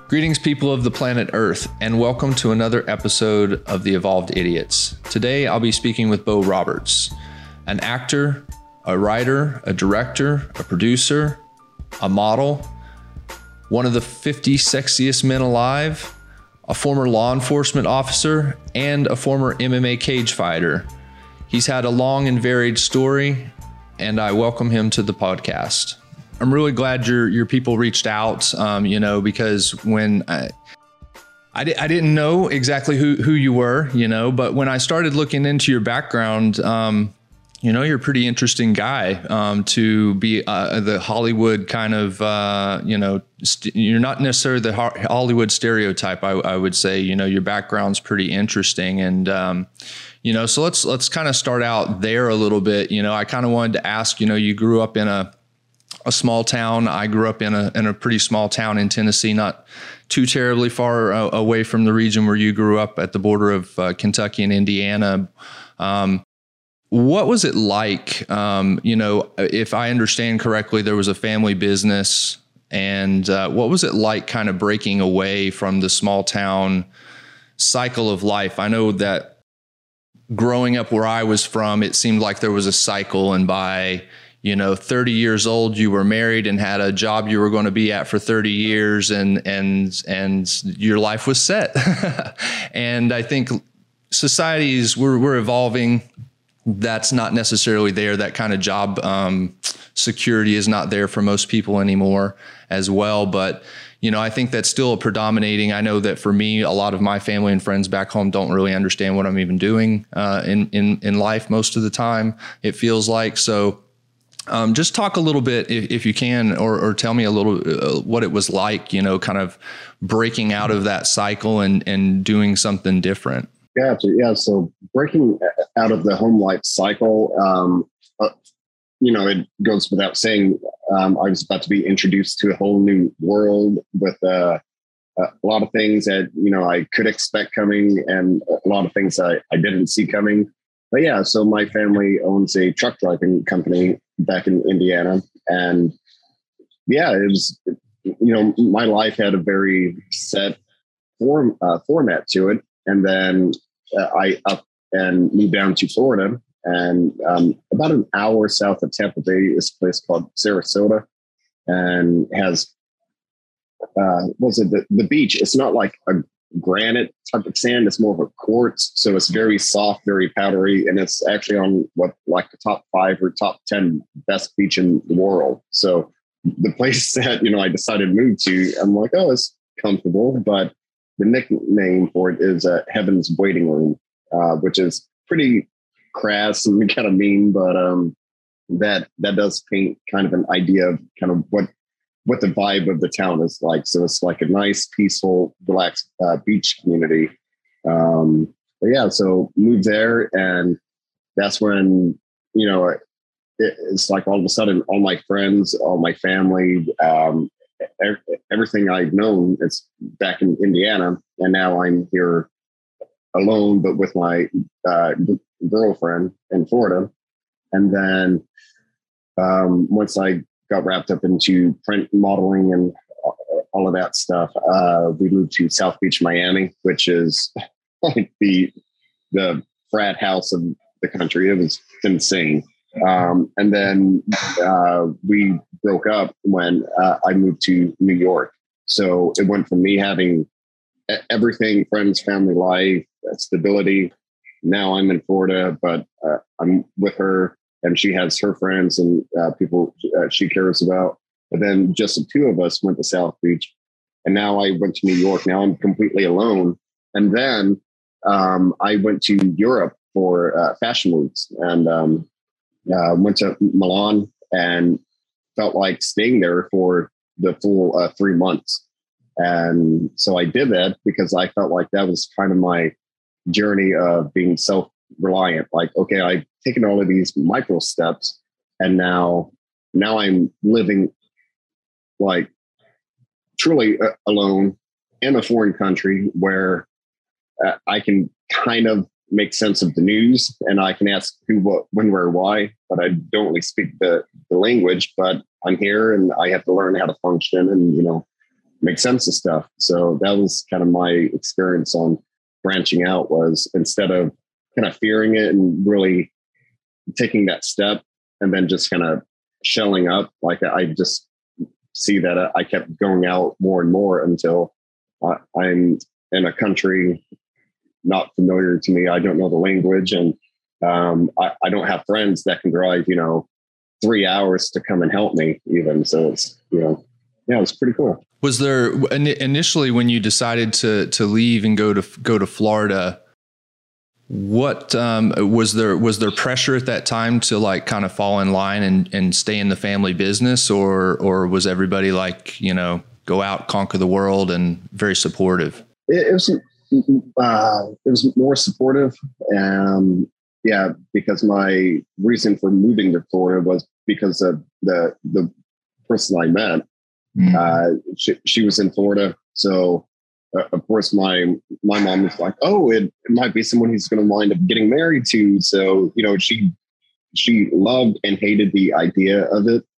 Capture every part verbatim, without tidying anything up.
Greetings, people of the planet Earth, and welcome to another episode of The Evolved Idiots. Today, I'll be speaking with Beau Roberts, an actor, a writer, a director, a producer, a model, one of the fifty sexiest men alive, a former law enforcement officer, and a former M M A cage fighter. He's had a long and varied story, and I welcome him to the podcast. I'm really glad your your people reached out, um, you know, because when I, I, di- I didn't know exactly who, who you were, you know, but when I started looking into your background, um, you know, you're a pretty interesting guy um, to be uh, the Hollywood kind of, uh, you know, st- you're not necessarily the ho- Hollywood stereotype, I, I would say. You know, your background's pretty interesting. And, um, you know, so let's let's kind of start out there a little bit. You know, I kind of wanted to ask, you know, you grew up in a a small town. I grew up in a in a pretty small town in Tennessee, not too terribly far uh, away from the region where you grew up at the border of uh, Kentucky and Indiana. Um, what was it like? Um, you know, if I understand correctly, there was a family business, and uh, what was it like kind of breaking away from the small town cycle of life? I know that growing up where I was from, it seemed like there was a cycle, and by you know, thirty years old, you were married and had a job you were going to be at for thirty years, and and and your life was set. And I think societies, we're we're evolving. That's not necessarily there. That kind of job um, security is not there for most people anymore as well. But you know, I think that's still predominating. I know that for me, a lot of my family and friends back home don't really understand what I'm even doing uh, in in in life most of the time. It feels like so. Um, just talk a little bit, if, if you can, or, or tell me a little uh, what it was like, you know, kind of breaking out of that cycle and, and doing something different. Gotcha. Yeah. So breaking out of the home life cycle, um, uh, you know, it goes without saying, um, I was about to be introduced to a whole new world with uh, a lot of things that, you know, I could expect coming and a lot of things I, I didn't see coming. But yeah, so my family owns a truck driving company back in Indiana. And yeah, it was, you know, my life had a very set form uh, format to it. And then uh, I up and moved down to Florida, and um, about an hour south of Tampa Bay is a place called Sarasota, and has, uh, what was it, the, the beach. It's not like a granite type of sand. It's more of a quartz, so it's very soft, very powdery, and it's actually on what like the top five or top ten best beach in the world. So the place that you know I decided to move to, I'm like, oh, it's comfortable, but the nickname for it is uh, Heaven's Waiting Room, uh, which is pretty crass and kind of mean, but um, that that does paint kind of an idea of kind of what what the vibe of the town is like. So it's like a nice, peaceful, relaxed uh, beach community. Um, but yeah, so moved there, and that's when, you know, it, it's like all of a sudden, all my friends, all my family, um, er- everything I've known, it's back in Indiana. And now I'm here alone, but with my uh, g- girlfriend in Florida. And then um, once I got wrapped up into print modeling and all of that stuff, Uh, we moved to South Beach, Miami, which is like the the frat house of the country. It was insane. Um, and then uh, we broke up when uh, I moved to New York. So it went from me having everything, friends, family life, stability. Now I'm in Florida, but uh, I'm with her, and she has her friends and uh, people uh, she cares about. But then just the two of us went to South Beach, and now I went to New York. Now I'm completely alone. And then um, I went to Europe for uh, fashion weeks, and um, uh, went to Milan and felt like staying there for the full uh, three months. And so I did that because I felt like that was kind of my journey of being self-reliant. Like, okay, I've taken all of these micro steps, and now, now I'm living like truly uh, alone in a foreign country where uh, I can kind of make sense of the news, and I can ask who, what, when, where, why, but I don't really speak the, the language, but I'm here and I have to learn how to function and, you know, make sense of stuff. So that was kind of my experience on branching out, was instead of kind of fearing it and really taking that step and then just kind of shelling up, like I just see that I kept going out more and more until uh, I'm in a country not familiar to me. I don't know the language, and um, I, I don't have friends that can drive, you know, three hours to come and help me even. So it's, you know, yeah, it was pretty cool. Was there initially, when you decided to to leave and go to go to Florida, what um, was there was there pressure at that time to like kind of fall in line and, and stay in the family business, or or was everybody like, you know, go out, conquer the world, and very supportive? It, it was uh, it was more supportive. Um, yeah, because my reason for moving to Florida was because of the the person I met. Mm-hmm. Uh, she, she was in Florida. So, uh, of course, my my mom was like, oh, it, it might be someone he's going to wind up getting married to. So, you know, she she loved and hated the idea of it.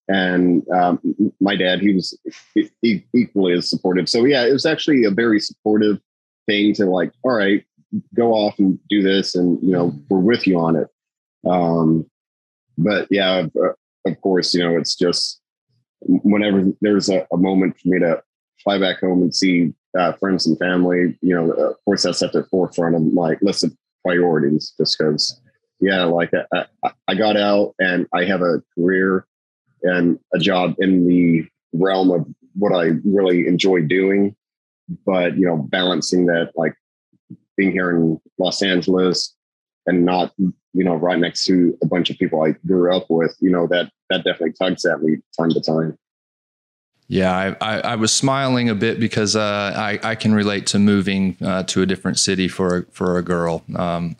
And um, my dad, he was e- equally as supportive. So, yeah, it was actually a very supportive thing to like, all right, go off and do this. And, you know, we're with you on it. Um, but, yeah, of course, you know, it's just, whenever there's a, a moment for me to fly back home and see uh, friends and family, you know, of course, that's at the forefront of my list of priorities, just because, yeah, like I, I, I got out and I have a career and a job in the realm of what I really enjoy doing. But, you know, balancing that, like being here in Los Angeles and not, you know, right next to a bunch of people I grew up with, you know, that, that definitely tugs at me time to time. Yeah, I, I, I was smiling a bit because uh, I, I can relate to moving uh, to a different city for a, for a girl. Um,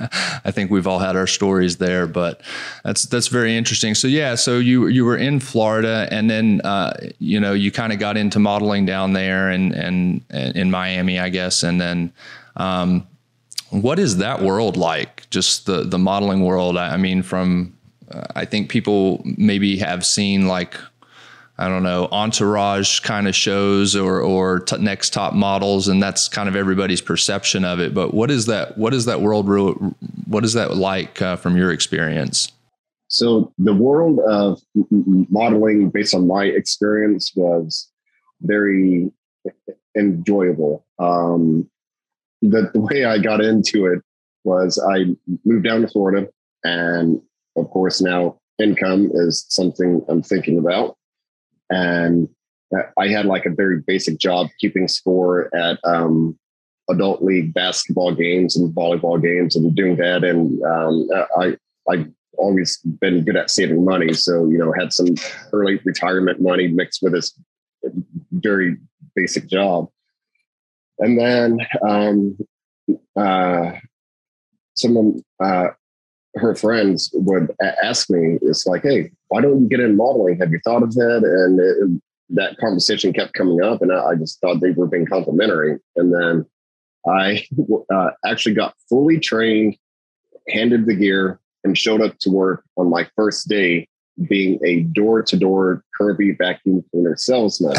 I think we've all had our stories there, but that's that's very interesting. So yeah, so you you were in Florida, and then uh, you know you kind of got into modeling down there and and, and in Miami, I guess, and then. Um, what is that world like? Just the the modeling world. I, I mean, from uh, I think people maybe have seen like. I don't know, entourage kind of shows or, or t- next top models. And that's kind of everybody's perception of it. But what is that, what is that world, re- what is that like uh, from your experience? So the world of modeling, based on my experience, was very enjoyable. Um, the, the way I got into it was I moved down to Florida, and of course now income is something I'm thinking about. And I had like a very basic job keeping score at um, adult league basketball games and volleyball games and doing that. And um, I, I've always been good at saving money. So, you know, had some early retirement money mixed with this very basic job. And then um, uh, someone, uh, her friends would ask me, it's like, hey, why don't you get in modeling? Have you thought of that? And it, that conversation kept coming up, and I just thought they were being complimentary. And then I uh, actually got fully trained, handed the gear, and showed up to work on my first day being a door-to-door Kirby vacuum cleaner salesman.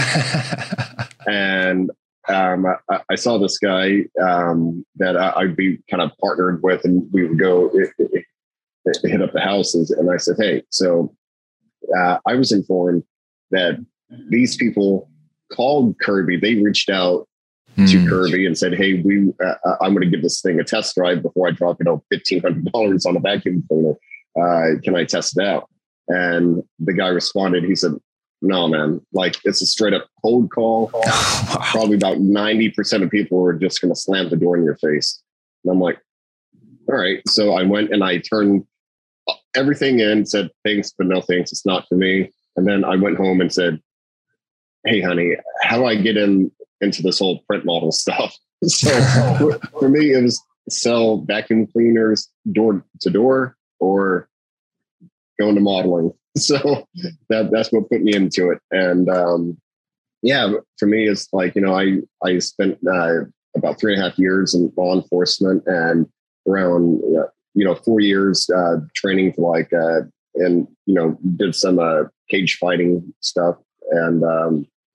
And um, I, I saw this guy um, that I, I'd be kind of partnered with, and we would go it, it, it, hit up the houses. And I said, hey, so uh, I was informed that these people called Kirby. They reached out mm. to Kirby and said, hey, we uh, I'm going to give this thing a test drive before I drop, you know, fifteen hundred dollars on a vacuum cleaner. Uh, can I test it out? And the guy responded, he said, no, man, like it's a straight up cold call. Oh, wow. Probably about ninety percent of people are just going to slam the door in your face. And I'm like, all right. So I went and I turned everything in, said, thanks, but no thanks. It's not for me. And then I went home and said, hey, honey, how do I get in into this whole print model stuff? So for, for me, it was sell vacuum cleaners door to door or go into modeling. So that that's what put me into it. And um, yeah, for me, it's like, you know, I, I spent uh, about three and a half years in law enforcement and around, uh, you know, four years uh, training for like, uh, and, you know, did some uh, cage fighting stuff. And um,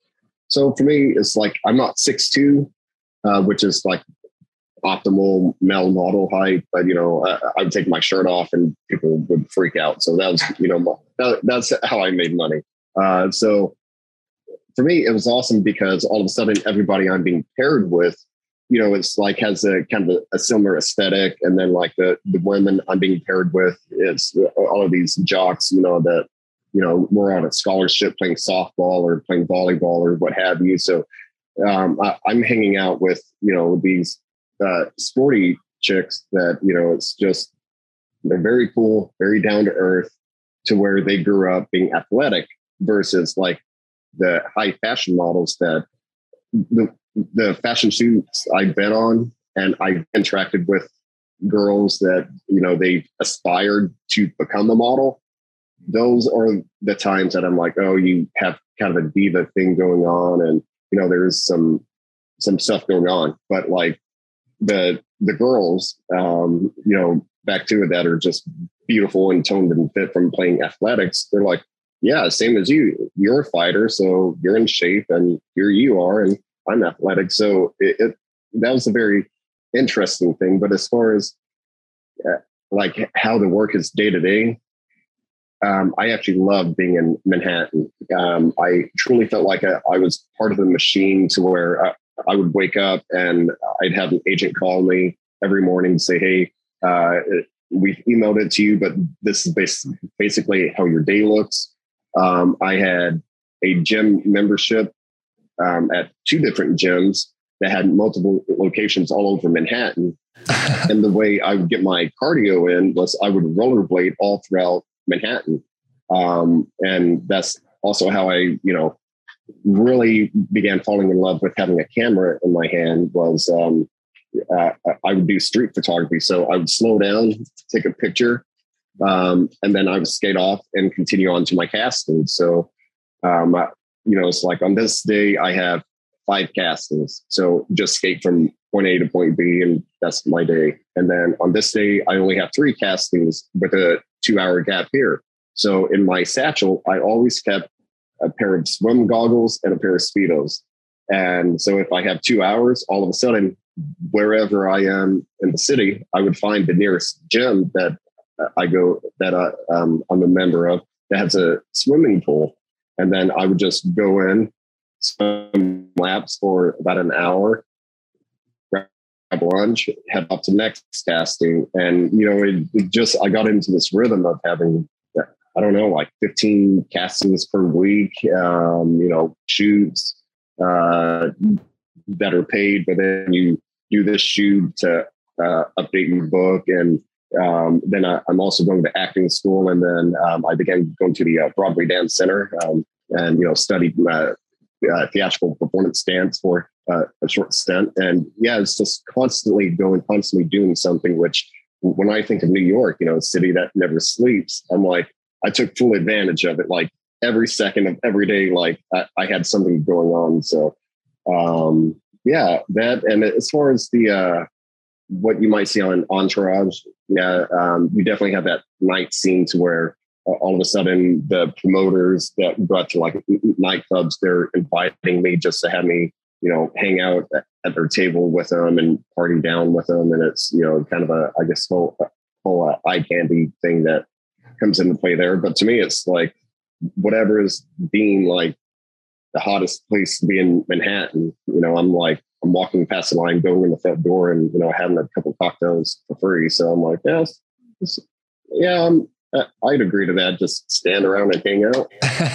So for me, it's like I'm not six two, uh, which is like optimal male model height, but you know, I, I would take my shirt off and people would freak out. So that was, you know, my, that, that's how I made money. Uh, so for me, it was awesome because all of a sudden everybody I'm being paired with, you know, it's like has a kind of a, a similar aesthetic. And then like the, the women I'm being paired with, it's all of these jocks, you know, that, you know, we're on a scholarship playing softball or playing volleyball or what have you. So um, I, I'm hanging out with, you know, these uh, sporty chicks that, you know, it's just, they're very cool, very down to earth to where they grew up being athletic versus like the high fashion models that the, the fashion shoots I've been on, and I've interacted with girls that, you know, they aspired to become a model. Those are the times that I'm like, oh, you have kind of a diva thing going on. And, you know, there's some, some stuff going on, but like the, the girls, um, you know, back to it that are just beautiful and toned and fit from playing athletics. They're like, yeah, same as you, you're a fighter. So you're in shape and here you are. And I'm athletic. So it, it that was a very interesting thing. But as far as uh, like how the work is day to day, um, I actually love being in Manhattan. Um, I truly felt like I, I was part of the machine to where I, I would wake up and I'd have an agent call me every morning and say, hey, uh, we've emailed it to you, but this is basically, basically how your day looks. Um, I had a gym membership um, at two different gyms that had multiple locations all over Manhattan. And the way I would get my cardio in was I would rollerblade all throughout Manhattan. Um, and that's also how I, you know, really began falling in love with having a camera in my hand was um, uh, I would do street photography. So I would slow down, take a picture, um, and then I would skate off and continue on to my casting. So, um, uh, you know, it's like on this day I have five castings. So just skate from point A to point B, and that's my day. And then on this day, I only have three castings with a two hour gap here. So in my satchel, I always kept a pair of swim goggles and a pair of Speedos. And so if I have two hours, all of a sudden, wherever I am in the city, I would find the nearest gym that I go, that I, um, I'm a member of, that has a swimming pool. And then I would just go in, swim laps for about an hour, grab lunch, head up to next casting. And, you know, it, it just, I got into this rhythm of having, I don't know, like fifteen castings per week, um, you know, shoots uh, that are paid, but then you do this shoot to uh, update your book. And um, then I, I'm also going to acting school. And then um, I began going to the uh, Broadway Dance Center um, and, you know, studied uh, uh, theatrical performance dance for uh, a short stint. And yeah, it's just constantly going, constantly doing something, which when I think of New York, you know, a city that never sleeps, I'm like, I took full advantage of it. Like every second of every day, like I, I had something going on. So um, yeah, that, and as far as the, uh, what you might see on Entourage, yeah, um, you definitely have that night scene to where uh, all of a sudden the promoters that go out to like nightclubs, they're inviting me just to have me, you know, hang out at, at their table with them and party down with them. And it's, you know, kind of a, I guess, whole, whole uh, eye candy thing that comes into play there. But to me, it's like whatever is being like the hottest place to be in Manhattan, you know, I'm like, I'm walking past the line, going in the front door and, you know, having a couple cocktails for free. So I'm like, yeah, it's, it's, yeah, I'm, I'd agree to that. Just stand around and hang out.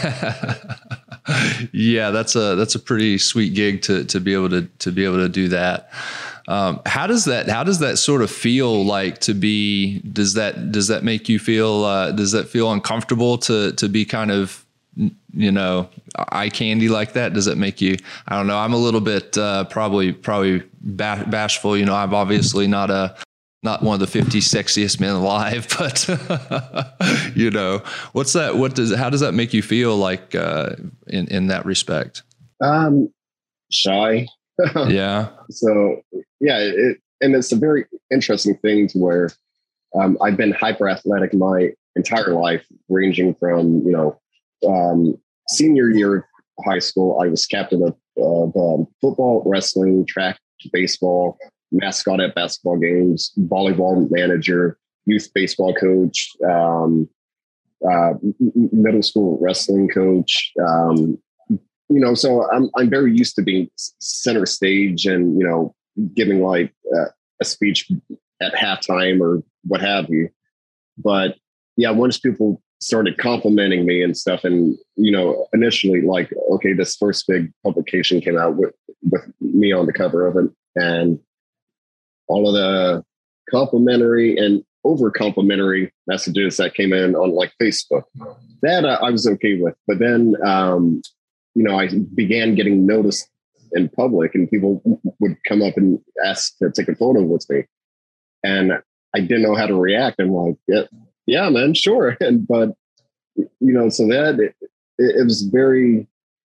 Yeah, that's a, that's a pretty sweet gig to, to be able to, to be able to do that. Um, how does that, how does that sort of feel like to be, does that, does that make you feel, uh, does that feel uncomfortable to, to be kind of, you know, eye candy like that? Does it make you, I don't know. I'm a little bit, uh, probably, probably ba- bashful. You know, I'm obviously not a, not one of the fifty sexiest men alive, but you know, what's that, what does, how does that make you feel like, uh, in, in that respect? Um, shy. Yeah. So yeah, it, and it's a very interesting thing to where um, I've been hyper athletic my entire life, ranging from, you know, um, senior year of high school, I was captain of of um, football, wrestling, track, baseball, mascot at basketball games, volleyball manager, youth baseball coach, um, uh, middle school wrestling coach. Um, you know, so I'm I'm very used to being center stage and, you know, giving like uh, a speech at halftime or what have you. But yeah, once people started complimenting me and stuff, and, you know, initially like, okay, this first big publication came out with, with me on the cover of it, and all of the complimentary and over complimentary messages that came in on like Facebook, that uh, I was okay with. But then, um, you know, I began getting noticed in public, and people would come up and ask to take a photo with me. And I didn't know how to react. I'm like, yeah, yeah, man, sure. And, but, you know, so that it, it was very,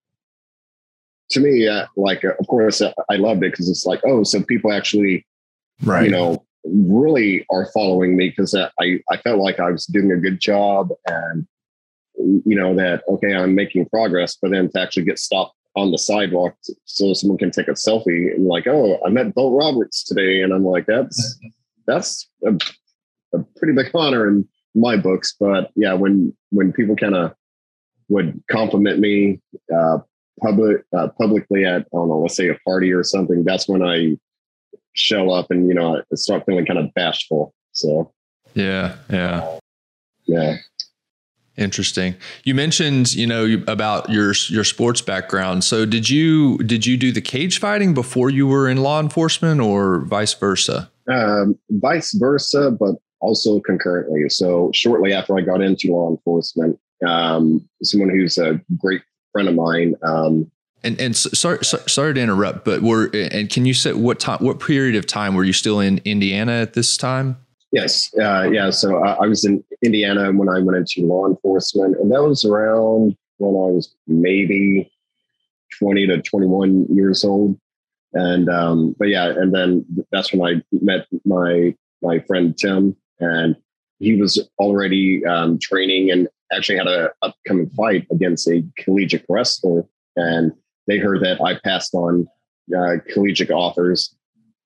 to me, uh, like, uh, of course, uh, I loved it because it's like, oh, so people actually, right, you know, really are following me, because uh, I, I felt like I was doing a good job, and, you know, that, okay, I'm making progress, but then to actually get stopped on the sidewalk so someone can take a selfie and like, oh, I met Bo Roberts today. And I'm like, that's, that's a, a pretty big honor in my books. But yeah, when, when people kind of would compliment me uh, public, uh, publicly at, I don't know, let's say a party or something, that's when I show up and, you know, I start feeling kind of bashful. So yeah, yeah, yeah. Interesting. You mentioned, you know, about your your sports background. So did you did you do the cage fighting before you were in law enforcement, or vice versa? Um, vice versa, but also concurrently. So shortly after I got into law enforcement, um, someone who's a great friend of mine. Um, and and so, sorry, so, sorry to interrupt, but were and can you say what time, what period of time were you still in Indiana at this time? Yes. Uh, yeah. So I, I was in Indiana when I went into law enforcement, and that was around when I was maybe twenty to twenty-one years old. And, um, but yeah, and then that's when I met my, my friend, Tim, and he was already um, training and actually had a upcoming fight against a collegiate wrestler. And they heard that I passed on uh, collegiate offers,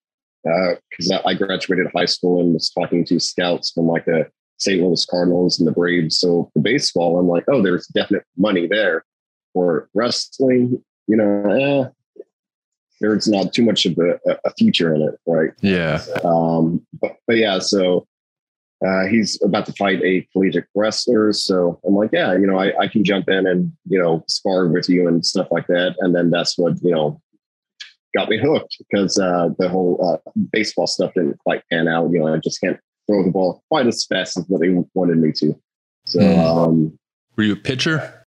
because uh, I graduated high school and was talking to scouts from like the Saint Louis Cardinals and the Braves. So for baseball, I'm like, oh, there's definite money there. For wrestling, you know, eh, there's not too much of a, a future in it, right? Yeah. Um, but, but yeah, so uh, he's about to fight a collegiate wrestler. So I'm like, yeah, you know, I, I can jump in and, you know, spar with you and stuff like that. And then that's what, you know, got me hooked, because uh, the whole uh, baseball stuff didn't quite pan out. You know, I just can't throw the ball quite as fast as what they wanted me to. So, mm. um, were you a pitcher?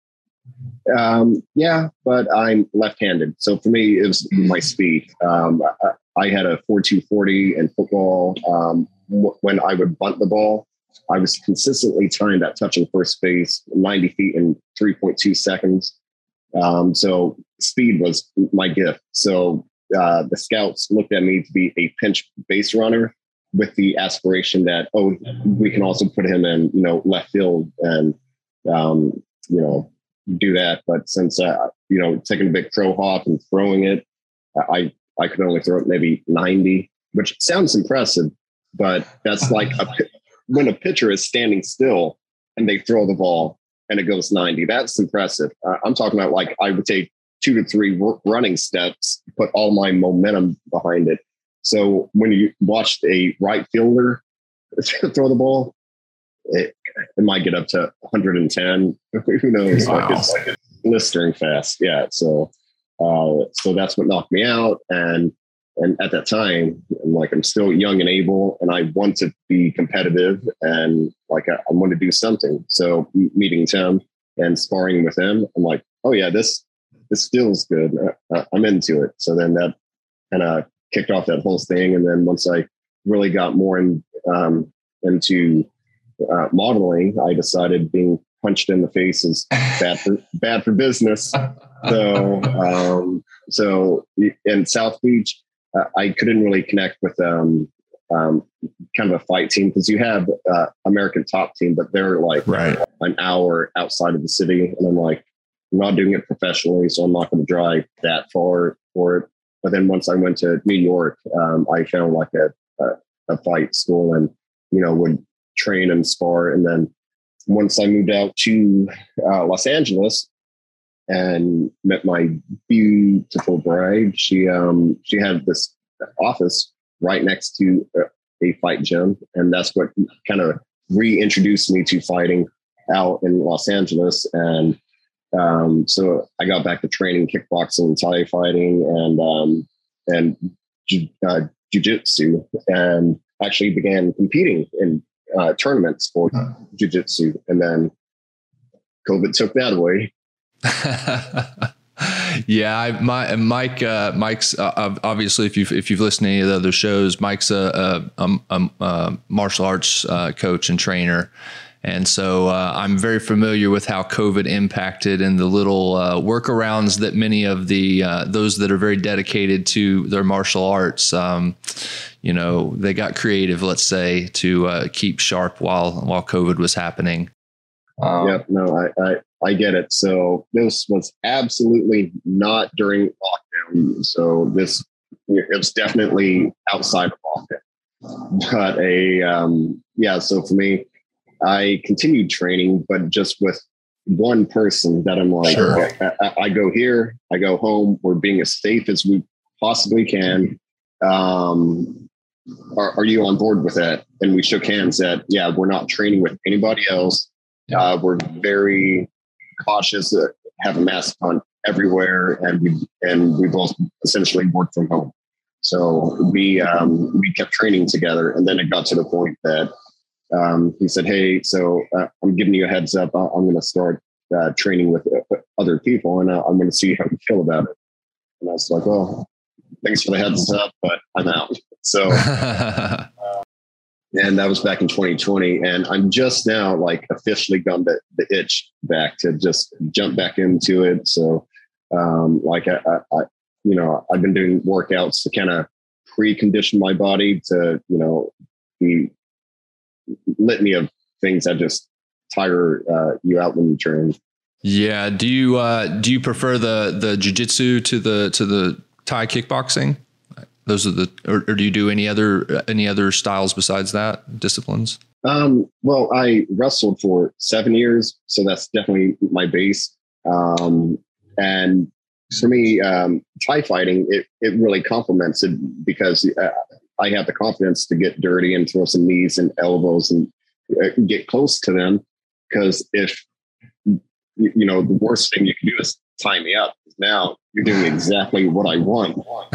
Um, yeah, but I'm left-handed. So for me, it was my speed. Um, I, I had a four two forty in football. Um, w- when I would bunt the ball, I was consistently timed at touching first base ninety feet in three point two seconds. Um, so speed was my gift. So uh, the scouts looked at me to be a pinch base runner, with the aspiration that, oh, we can also put him in, you know, left field and, um, you know, do that. But since, uh, you know, taking a big throw hop and throwing it, I, I could only throw it maybe ninety, which sounds impressive, but that's like a, when a pitcher is standing still and they throw the ball and it goes ninety, that's impressive. Uh, I'm talking about like I would take two to three r- running steps, put all my momentum behind it. So when you watched a right fielder throw the ball, it, it might get up to one hundred ten. Who knows? Wow. Like it's, like it's blistering fast. Yeah. So, uh, so that's what knocked me out. And and at that time, I'm like, I'm still young and able, and I want to be competitive, and like I, I want to do something. So meeting Tim and sparring with him, I'm like, oh yeah, this this feels good. I, I'm into it. So then that kind of kicked off that whole thing. And then once I really got more in, um, into uh, modeling, I decided being punched in the face is bad for bad for business. So um, so in South Beach, uh, I couldn't really connect with um, um, kind of a fight team, because you have uh, American Top Team, but they're like right. an hour outside of the city, and I'm like, I'm not doing it professionally, so I'm not going to drive that far for it. But then once I went to New York, um, I found like a, a, a fight school and, you know, would train and spar. And then once I moved out to uh, Los Angeles and met my beautiful bride, she um, she had this office right next to a, a fight gym. And that's what kind of reintroduced me to fighting out in Los Angeles. And um, so I got back to training kickboxing, Thai fighting, and um, and uh, jiu-jitsu, and actually began competing in uh, tournaments for jiu-jitsu. And then COVID took that away. Yeah, I, my, Mike, uh, Mike's uh, obviously, if you've, if you've listened to any of the other shows, Mike's a, a, a, a martial arts uh, coach and trainer. And so uh, I'm very familiar with how COVID impacted and the little uh, workarounds that many of the uh, those that are very dedicated to their martial arts, um, you know, they got creative, let's say, to uh, keep sharp while while COVID was happening. Um, yep, no, I, I I get it. So this was absolutely not during lockdown. So this it was definitely outside of lockdown. But a um, yeah, so for me, I continued training, but just with one person that I'm like, sure. okay, I, I go here, I go home. We're being as safe as we possibly can. Um, are, are you on board with that? And we shook hands that, yeah, we're not training with anybody else. Uh, we're very cautious, uh, have a mask on everywhere. And we, and we both essentially work from home. So we, um, we kept training together. And then it got to the point that, Um, he said, hey, so uh, I'm giving you a heads up. I'm going to start uh, training with uh, other people, and uh, I'm going to see how you feel about it. And I was like, well, thanks for the heads up, but I'm out. So, uh, and that was back in twenty twenty. And I'm just now like officially got the, the itch back to just jump back into it. So um, like, I, I, I, you know, I've been doing workouts to kind of precondition my body to, you know, be litany of things that just tire uh, you out when you train. Yeah. Do you uh, do you prefer the the jiu-jitsu to the to the Thai kickboxing? Those are the, or, or do you do any other any other styles besides that, disciplines? Um, well, I wrestled for seven years, so that's definitely my base. Um, and for me, um, Thai fighting it it really complements it because uh, I have the confidence to get dirty and throw some knees and elbows and uh, get close to them. Because if, you, you know, the worst thing you can do is tie me up. Now you're doing exactly what I want.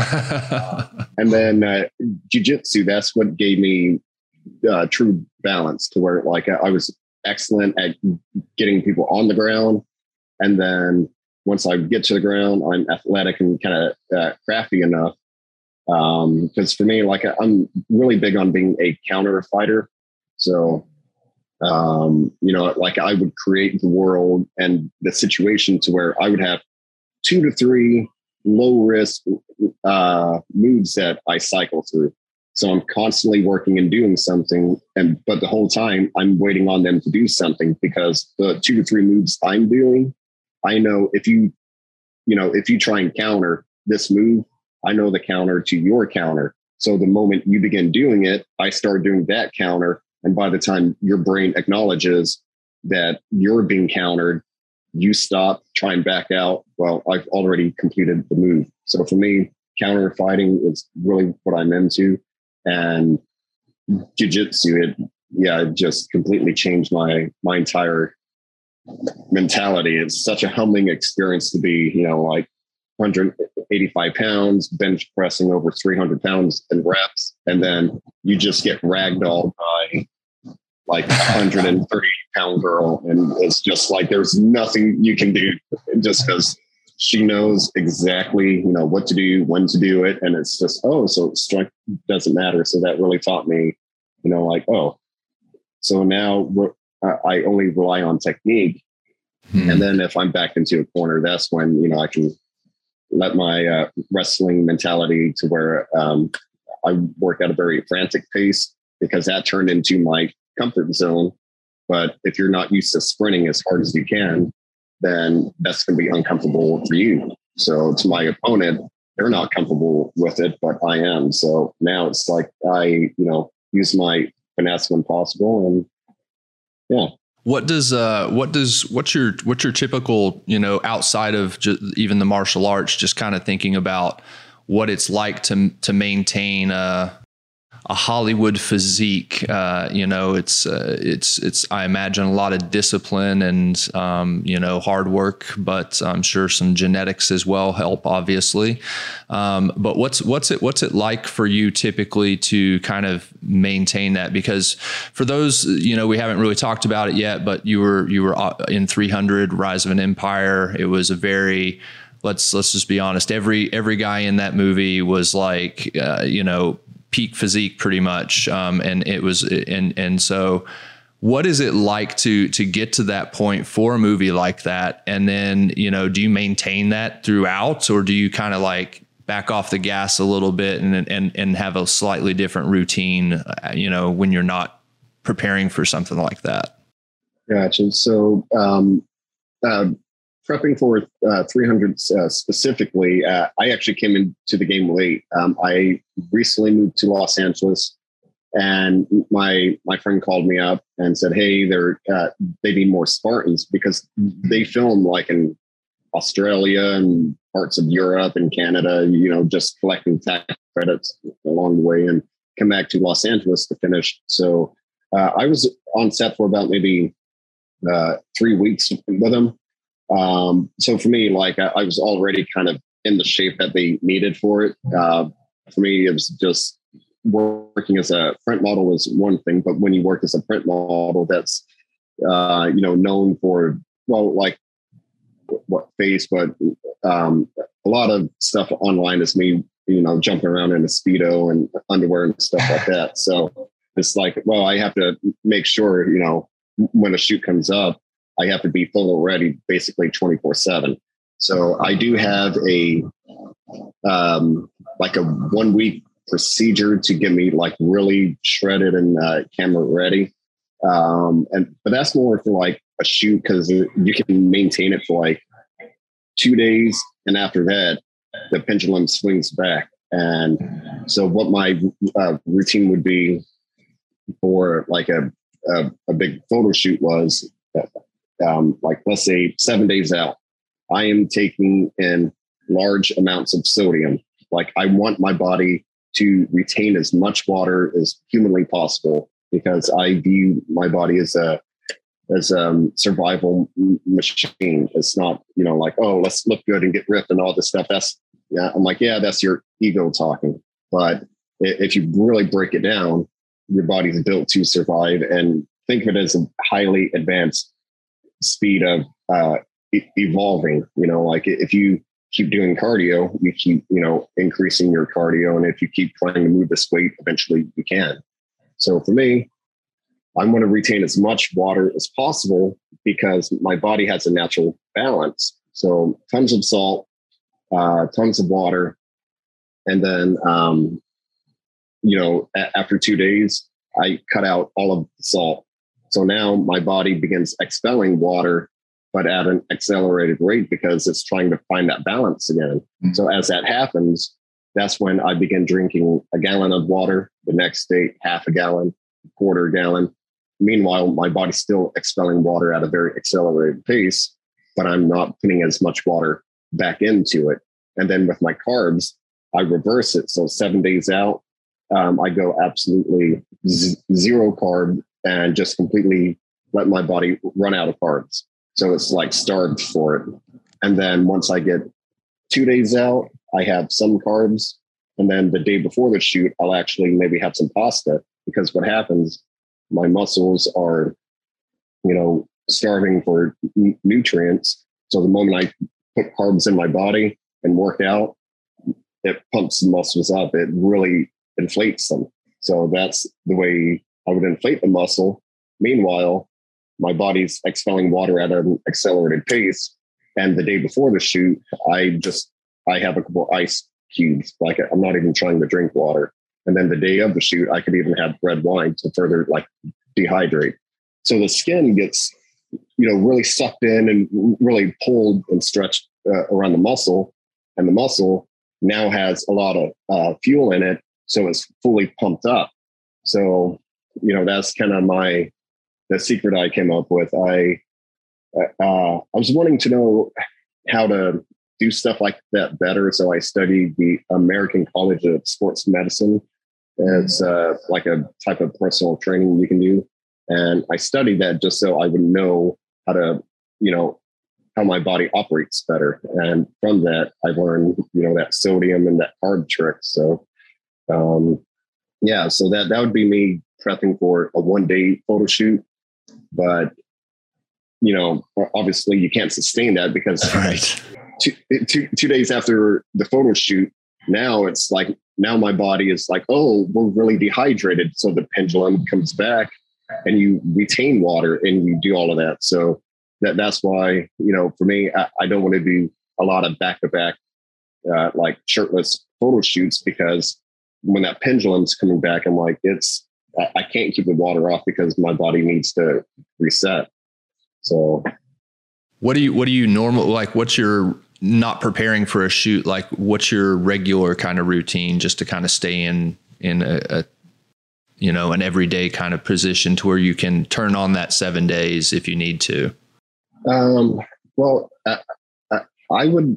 And then uh, jiu-jitsu, that's what gave me uh, true balance to where like I, I was excellent at getting people on the ground. And then once I get to the ground, I'm athletic and kind of uh, crafty enough. Um, because for me, like I'm really big on being a counter fighter. So, um, you know, like I would create the world and the situation to where I would have two to three low risk, uh, moves that I cycle through. So I'm constantly working and doing something. And, but the whole time I'm waiting on them to do something because the two to three moves I'm doing, I know if you, you know, if you try and counter this move, I know the counter to your counter. So the moment you begin doing it, I start doing that counter. And by the time your brain acknowledges that you're being countered, you stop, try and back out. Well, I've already completed the move. So for me, counter fighting is really what I'm into. And jiu-jitsu, it, yeah, it just completely changed my, my entire mentality. It's such a humbling experience to be, you know, like, one hundred eighty-five pounds, bench pressing over three hundred pounds in reps. And then you just get ragdolled by like a one hundred thirty pound girl. And it's just like, there's nothing you can do just because she knows exactly, you know, what to do, when to do it. And it's just, oh, so strength doesn't matter. So that really taught me, you know, like, oh, so now I only rely on technique. Hmm. And then if I'm backed into a corner, that's when, you know, I can let my uh, wrestling mentality to where um, I work at a very frantic pace because that turned into my comfort zone. But if you're not used to sprinting as hard as you can, then that's going to be uncomfortable for you. So to my opponent, they're not comfortable with it, but I am. So now it's like I, you know, use my finesse when possible, and yeah. What does uh what does what's your what's your typical, you know, outside of just even the martial arts, just kind of thinking about what it's like to to maintain a a Hollywood physique? Uh, you know, it's uh, it's it's I imagine a lot of discipline and um, you know, hard work, but I'm sure some genetics as well help, obviously. Um, but what's what's it what's it like for you typically to kind of maintain that? Because for those, you know, we haven't really talked about it yet, but you were you were in three hundred Rise of an Empire. It was a very let's let's just be honest. Every every guy in that movie was like uh, you know, peak physique pretty much. Um, and it was, and, and so what is it like to, to get to that point for a movie like that? And then, you know, do you maintain that throughout, or do you kind of like back off the gas a little bit and, and, and have a slightly different routine, uh, you know, when you're not preparing for something like that? Gotcha. So, um, uh, prepping for uh, three hundred uh, specifically, uh, I actually came into the game late. Um, I recently moved to Los Angeles, and my my friend called me up and said, "Hey, they're uh, they need more Spartans," because they film like in Australia and parts of Europe and Canada. You know, just collecting tax credits along the way, and come back to Los Angeles to finish. So uh, I was on set for about maybe uh, three weeks with them. Um, so for me, like I, I was already kind of in the shape that they needed for it. Uh, for me, it was just working as a print model was one thing, but when you work as a print model, that's, uh, you know, known for, well, like what face, but, um, a lot of stuff online is me, you know, jumping around in a Speedo and underwear and stuff like that. So it's like, well, I have to make sure, you know, when a shoot comes up, I have to be photo ready basically twenty-four seven. So I do have a, um, like a one week procedure to get me like really shredded and uh, camera ready. Um, and, but that's more for like a shoot, because you can maintain it for like two days. And after that, the pendulum swings back. And so what my uh, routine would be for like a, a, a big photo shoot was, Um, like let's say seven days out, I am taking in large amounts of sodium. Like I want my body to retain as much water as humanly possible, because I view my body as a as a um, survival machine. It's not, you know, like, oh, let's look good and get ripped and all this stuff. That's, yeah, I'm like, yeah, that's your ego talking. But if you really break it down, your body's built to survive, and think of it as a highly advanced speed of uh, e- evolving. You know, like if you keep doing cardio, you keep, you know, increasing your cardio. And if you keep trying to move this weight, eventually you can. So for me, I want to retain as much water as possible, because my body has a natural balance. So tons of salt, uh, tons of water. And then, um, you know, a- after two days, I cut out all of the salt. So now my body begins expelling water, but at an accelerated rate, because it's trying to find that balance again. Mm-hmm. So as that happens, that's when I begin drinking a gallon of water, the next day, half a gallon, quarter gallon. Meanwhile, my body's still expelling water at a very accelerated pace, but I'm not putting as much water back into it. And then with my carbs, I reverse it. So seven days out, um, I go absolutely z- zero carb, and just completely let my body run out of carbs. So it's like starved for it. And then once I get two days out, I have some carbs. And then the day before the shoot, I'll actually maybe have some pasta, because what happens, my muscles are, you know, starving for n- nutrients. So the moment I put carbs in my body and work out, it pumps the muscles up. It really inflates them. So that's the way I would inflate the muscle. Meanwhile, my body's expelling water at an accelerated pace. And the day before the shoot, I just, I have a couple ice cubes. Like I'm not even trying to drink water. And then the day of the shoot, I could even have red wine to further like dehydrate. So the skin gets you know, really sucked in and really pulled and stretched uh, around the muscle, and the muscle now has a lot of uh, fuel in it, so it's fully pumped up. So, you know, that's kind of my the secret I came up with. I uh, I was wanting to know how to do stuff like that better, so I studied the American College of Sports Medicine. It's uh, like a type of personal training you can do, and I studied that just so I would know how to, you know, how my body operates better. And from that, I learned, you know, that sodium and that carb trick. So, um, yeah, so that, that would be me prepping for a one day photo shoot. But, you know, obviously you can't sustain that because right. two, two, two days after the photo shoot, now it's like, now my body is like, oh, we're really dehydrated. So the pendulum comes back and you retain water and you do all of that. So that that's why, you know, for me, I, I don't want to do a lot of back to back, uh, like shirtless photo shoots, because when that pendulum's coming back, I'm like, it's, I, I can't keep the water off because my body needs to reset. So what do you, what do you normal, like what's your, not preparing for a shoot, like what's your regular kind of routine just to kind of stay in, in a, a you know, an everyday kind of position to where you can turn on that seven days if you need to? Um, well, I, I would,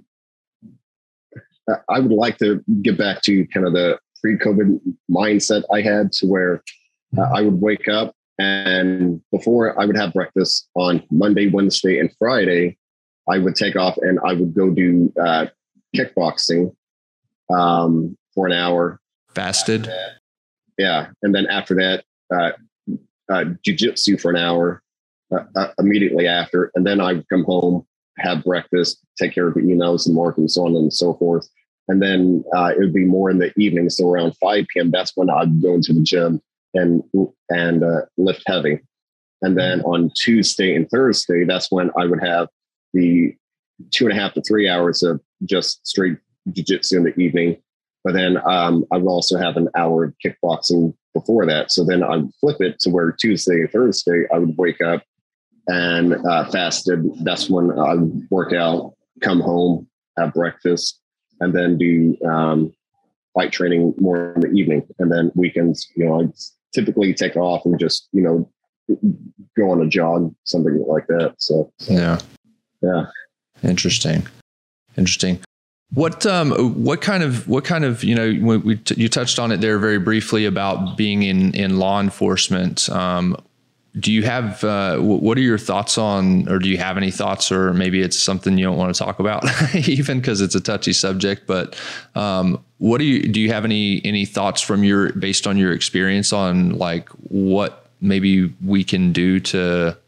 I would like to get back to kind of the pre-COVID mindset I had, to where uh, I would wake up, and before I would have breakfast on Monday, Wednesday, and Friday, I would take off and I would go do uh, kickboxing um, for an hour. Fasted? Yeah. And then after that, uh, uh, jiu-jitsu for an hour uh, uh, immediately after. And then I would come home, have breakfast, take care of the emails and work and so on and so forth. And then uh, it would be more in the evening. So around five p.m., that's when I'd go into the gym and, and uh, lift heavy. And then on Tuesday and Thursday, that's when I would have the two and a half to three hours of just straight jiu-jitsu in the evening. But then um, I would also have an hour of kickboxing before that. So then I would flip it to where Tuesday and Thursday, I would wake up and uh, fasted. That's when I would work out, come home, have breakfast, and then do um, fight training more in the evening. And then weekends, you know, I typically take off and just, you know, go on a jog, something like that. So, yeah. Yeah. Interesting. Interesting. What, um, what kind of, what kind of, you know, we, we t- you touched on it there very briefly about being in, in law enforcement. Um, do you have, uh, what are your thoughts on, or do you have any thoughts, or maybe it's something you don't want to talk about even because it's a touchy subject, but, um, what do you, do you have any, any thoughts from your, based on your experience on like what maybe we can do to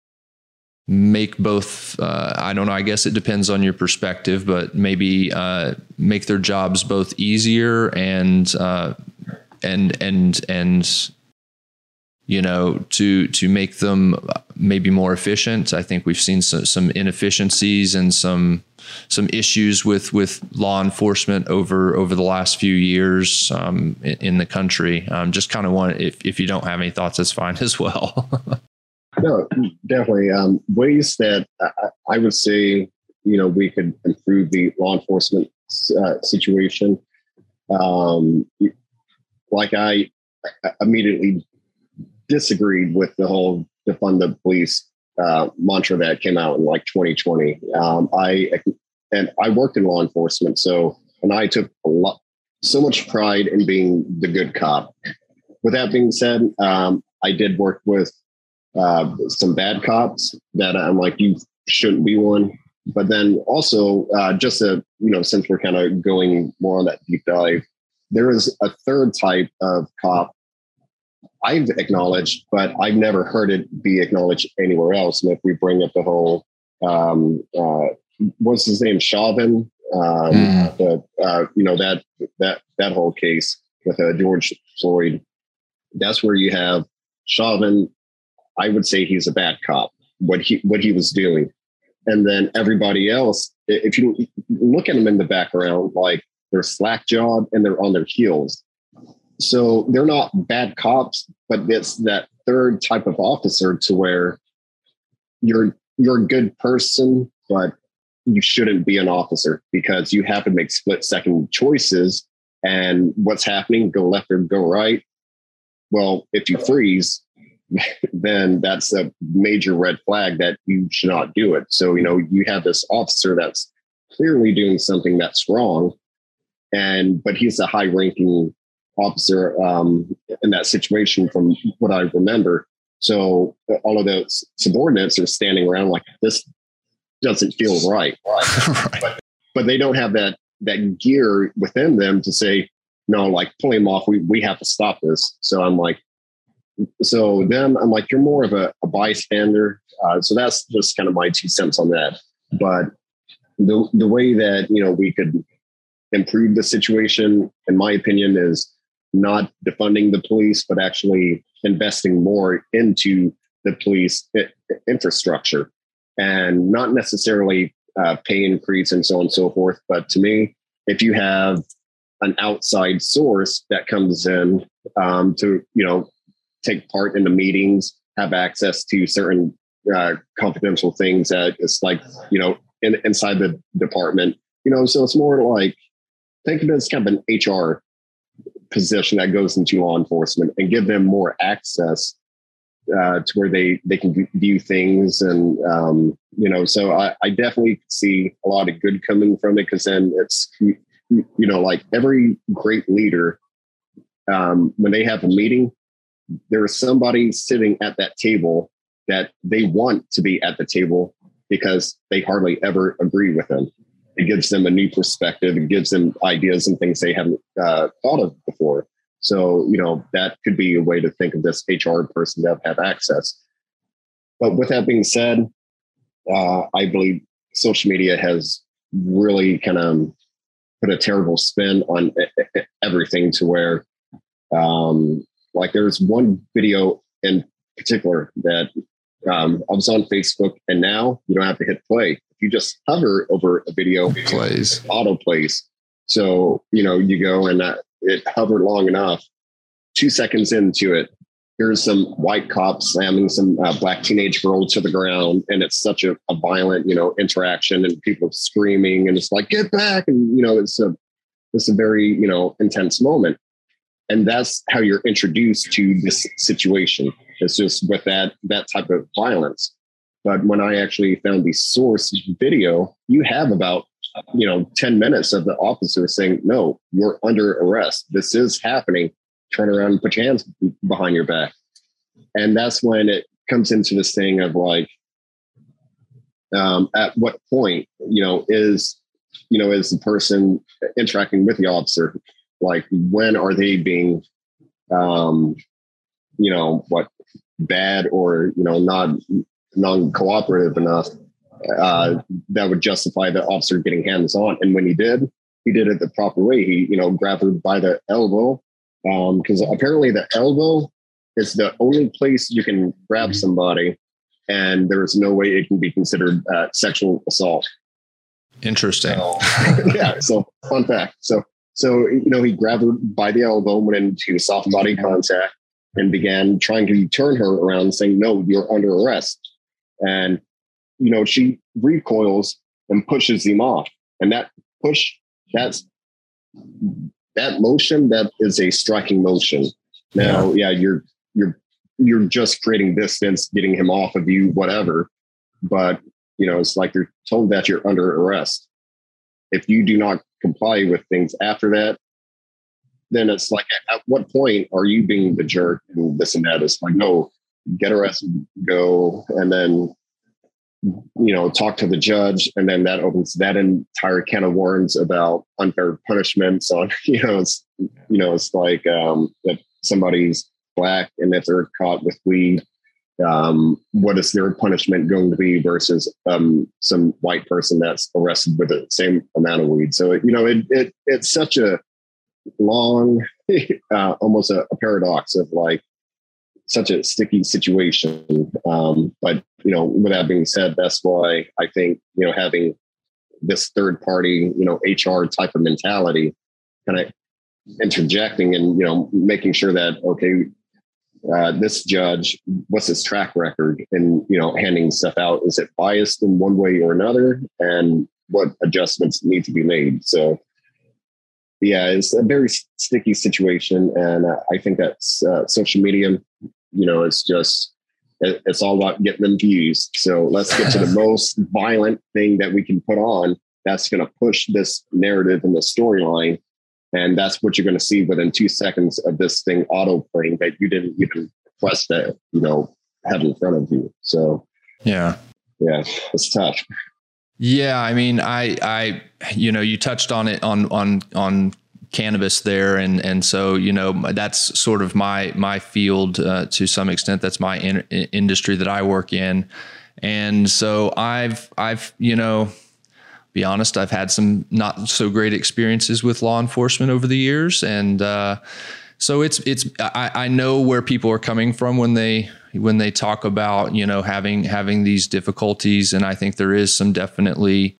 make both, uh, I don't know, I guess it depends on your perspective, but maybe, uh, make their jobs both easier and, uh, and, and, and, you know, to, to make them maybe more efficient. I think we've seen some, some inefficiencies and some, some issues with, with law enforcement over, over the last few years, um, in, in the country. Um, just kind of want, if, if you don't have any thoughts, that's fine as well. No, definitely. Um, ways that I, I would say, you know, we could improve the law enforcement uh, situation. Um, like I, I immediately disagreed with the whole defund the police uh, mantra that came out in like twenty twenty. Um, I and I worked in law enforcement, so and I took a lot, so much pride in being the good cop. With that being said, um, I did work with uh, some bad cops that I'm like, you shouldn't be one. But then also, uh, just to, you know, since we're kind of going more on that deep dive, there is a third type of cop I've acknowledged, but I've never heard it be acknowledged anywhere else. And if we bring up the whole, um, uh, what's his name, Chauvin, um, mm. the, uh, you know, that that that whole case with uh, George Floyd, that's where you have Chauvin. I would say he's a bad cop, what he what he was doing. And then everybody else, if you look at them in the background, like they're slack jawed and they're on their heels. So they're not bad cops, but it's that third type of officer to where you're you're a good person, but you shouldn't be an officer because you have to make split second choices. And what's happening, go left or go right. Well, if you freeze, then that's a major red flag that you should not do it. So, you know, you have this officer that's clearly doing something that's wrong. And, but he's a high ranking officer um, in that situation from what I remember. So all of those subordinates are standing around like, this doesn't feel right. Right. But, but they don't have that, that gear within them to say, no, like pull him off. We, we have to stop this. So I'm like, so then I'm like, you're more of a, a bystander. Uh, so that's just kind of my two cents on that. But the the way that, you know, we could improve the situation, in my opinion, is not defunding the police, but actually investing more into the police I- infrastructure and not necessarily uh, pay increase and so on and so forth. But to me, if you have an outside source that comes in um, to, you know, take part in the meetings, have access to certain uh, confidential things that it's like, you know, in, inside the department, you know, so it's more like, think of it as kind of an H R position that goes into law enforcement and give them more access uh, to where they, they can view things. And, um, you know, so I, I definitely see a lot of good coming from it because then it's, you, you know, like every great leader, um, when they have a meeting, there is somebody sitting at that table that they want to be at the table because they hardly ever agree with them. It gives them a new perspective. It gives them ideas and things they haven't uh, thought of before. So, you know, that could be a way to think of this H R person that have access. But with that being said, uh, I believe social media has really kind of put a terrible spin on everything to where, um, like there's one video in particular that um, I was on Facebook, and now you don't have to hit play. If you just hover over a video, it plays, it auto plays. So, you know, you go and uh, it hovered long enough, two seconds into it, here's some white cops slamming some uh, black teenage girl to the ground. And it's such a, a violent, you know, interaction and people screaming and it's like, get back. And, you know, it's a, it's a very, you know, intense moment. And that's how you're introduced to this situation. It's just with that that type of violence. But when I actually found the source video, you have about, you know, ten minutes of the officer saying, no, you're under arrest. This is happening. Turn around and put your hands behind your back. And that's when it comes into this thing of like, um, at what point, you know, is, you know, is the person interacting with the officer, like when are they being, um, you know, what, bad or, you know, not non-cooperative enough uh, that would justify the officer getting hands on. And when he did, he did it the proper way. He, you know, grabbed her by the elbow because um, apparently the elbow is the only place you can grab somebody and there is no way it can be considered uh, sexual assault. Interesting. So, yeah. So fun fact. So, So, you know, he grabbed her by the elbow, went into soft body contact and began trying to turn her around saying, no, you're under arrest. And, you know, she recoils and pushes him off. And that push, that's that motion, that is a striking motion. Now, yeah, yeah you're, you're, you're just creating distance, getting him off of you, whatever. But, you know, it's like you're told that you're under arrest. If you do not comply with things after that, then it's like, at what point are you being the jerk and this and that? It's like, no, get arrested, go, and then, you know, talk to the judge. And then that opens that entire can of worms about unfair punishments on, you know, it's, you know, it's like um, that somebody's black and if they're caught with weed, um, what is their punishment going to be versus um, some white person that's arrested with the same amount of weed. So, you know, it, it it's such a long, uh, almost a, a paradox of like such a sticky situation. Um, but, you know, with that being said, that's why I think, you know, having this third party, you know, H R type of mentality kind of interjecting and, you know, making sure that, okay, uh, this judge, what's his track record in, you know, handing stuff out? Is it biased in one way or another? And what adjustments need to be made? So, yeah, it's a very sticky situation. And uh, I think that's uh, social media, you know, it's just, it, it's all about getting them views. So let's get to the most violent thing that we can put on that's going to push this narrative and the storyline. And that's what you're going to see within two seconds of this thing auto playing that you didn't even request that, you know, have in front of you. So, yeah, yeah, it's tough. Yeah. I mean, I, I, you know, you touched on it on, on, on cannabis there. And, and so, you know, that's sort of my, my field, uh, to some extent. That's my in, industry that I work in. And so I've, I've, you know, be honest, I've had some not so great experiences with law enforcement over the years. And, uh, so it's, it's, I, I know where people are coming from when they, when they talk about, you know, having, having these difficulties. And I think there is some definitely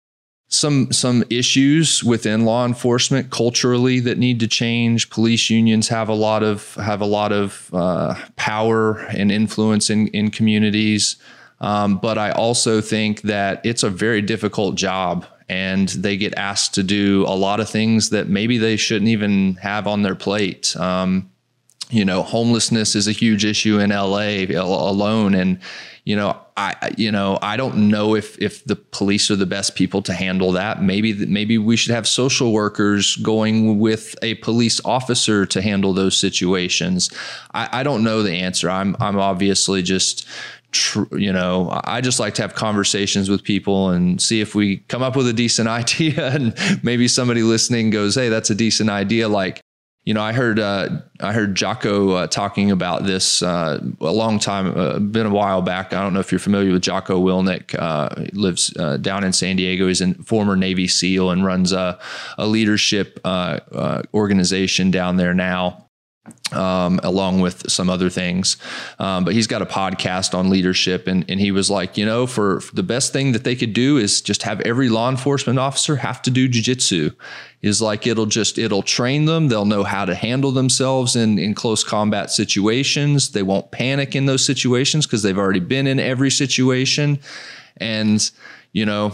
some, some issues within law enforcement culturally that need to change. Police unions have a lot of, have a lot of, uh, power and influence in, in communities. Um, but I also think that it's a very difficult job, and they get asked to do a lot of things that maybe they shouldn't even have on their plate. Um, you know, homelessness is a huge issue in L A alone. And, you know, I, you know, I don't know if, if the police are the best people to handle that. Maybe, maybe we should have social workers going with a police officer to handle those situations. I, I don't know the answer. I'm, I'm obviously just, True, you know, I just like to have conversations with people and see if we come up with a decent idea, and maybe somebody listening goes, "Hey, that's a decent idea." Like, you know, I heard, uh, I heard Jocko uh, talking about this uh, a long time, uh, been a while back. I don't know if you're familiar with Jocko Willnick. Uh, he lives uh, down in San Diego. He's a former Navy SEAL and runs a, a leadership uh, uh, organization down there now. Um, along with some other things. Um, but he's got a podcast on leadership. And, and he was like, you know, for, for the best thing that they could do is just have every law enforcement officer have to do jiu-jitsu. Is like, it'll just, it'll train them. They'll know how to handle themselves in, in close combat situations. They won't panic in those situations because they've already been in every situation. And, you know,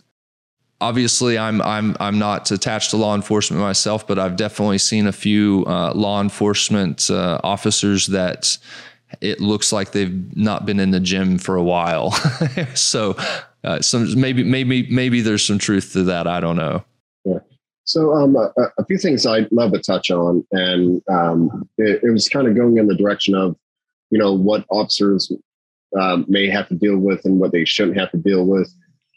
obviously, I'm I'm I'm not attached to law enforcement myself, but I've definitely seen a few uh, law enforcement uh, officers that it looks like they've not been in the gym for a while. so, uh, some maybe maybe maybe there's some truth to that. I don't know. Yeah. So, um, a, a few things I'd love to touch on, and um, it, it was kind of going in the direction of, you know, what officers um, may have to deal with and what they shouldn't have to deal with.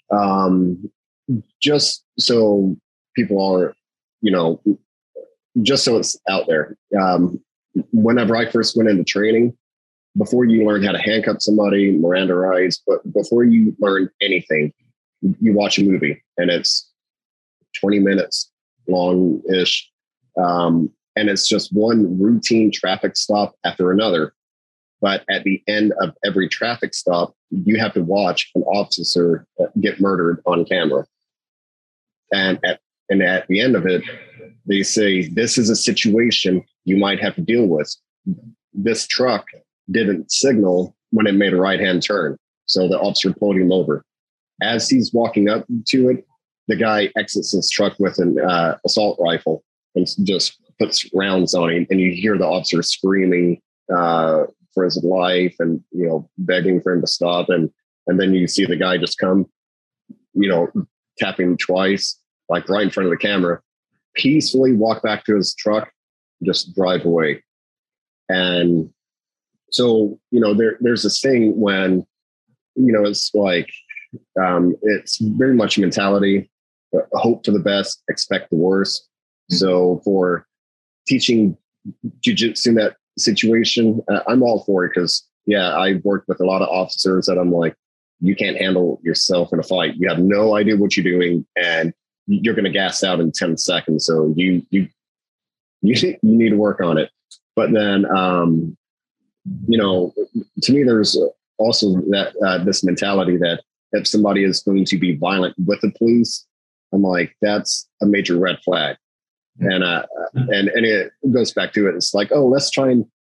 Um, Just so people are, you know, just so it's out there. Um, whenever I first went into training, before you learn how to handcuff somebody, Miranda rights, but before you learn anything, you watch a movie and it's twenty minutes long-ish. Um, and it's just one routine traffic stop after another. But at the end of every traffic stop, you have to watch an officer get murdered on camera. And at, and at the end of it, they say, this is a situation you might have to deal with. This truck didn't signal when it made a right-hand turn. So the officer pulled him over. As he's walking up to it, the guy exits his truck with an uh, assault rifle and just puts rounds on him. And you hear the officer screaming uh, for his life and, you know, begging for him to stop. And, and then you see the guy just come, you know, tapping twice, like right in front of the camera, peacefully walk back to his truck, just drive away. And so, you know, there, there's this thing when, you know, it's like, um, it's very much a mentality, uh, hope for the best, expect the worst. Mm-hmm. So for teaching jiu-jitsu in that situation, uh, I'm all for it because, yeah, I've worked with a lot of officers that I'm like, you can't handle yourself in a fight. You have no idea what you're doing, and you're going to gas out in ten seconds. So you you you you need to work on it. But then, um, you know, to me, there's also that uh, this mentality that if somebody is going to be violent with the police, I'm like, that's a major red flag. And uh, and and it goes back to it. It's like, oh, let's try and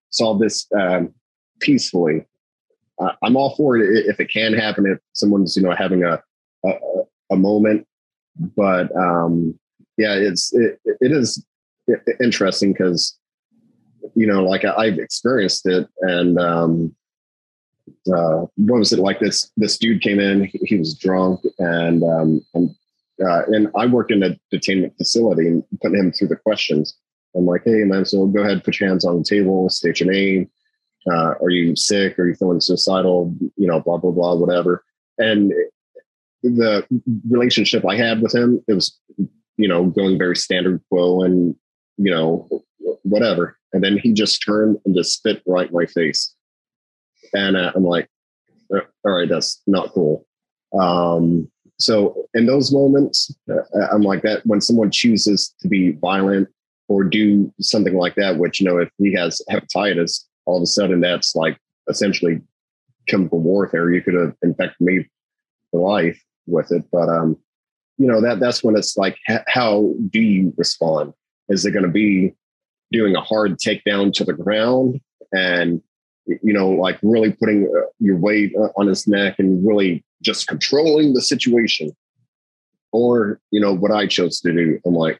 solve this um, peacefully. Uh, I'm all for it if it can happen, if someone's, you know, having a, a, a moment, but um, yeah, it's, it, it is interesting because, you know, like I've experienced it, and um, uh, what was it like? This this dude came in, he, he was drunk, and um, and uh, and I work in a detainment facility, and putting him through the questions. I'm like, hey man, so go ahead, put your hands on the table, state your name. Uh, are you sick? Are you feeling suicidal? You know, blah blah blah, whatever. And the relationship I had with him, it was, you know, going very standard quo, and you know, whatever. And then he just turned and just spit right in my face. And uh, I'm like, all right, that's not cool. Um, so in those moments, uh, I'm like that when someone chooses to be violent or do something like that, which, you know, if he has hepatitis, all of a sudden that's like essentially chemical warfare. You could have infected me for life with it. But, um, you know, that that's when it's like, ha- how do you respond? Is it going to be doing a hard takedown to the ground and, you know, like really putting uh, your weight uh, on his neck and really just controlling the situation? Or, you know, what I chose to do, I'm like,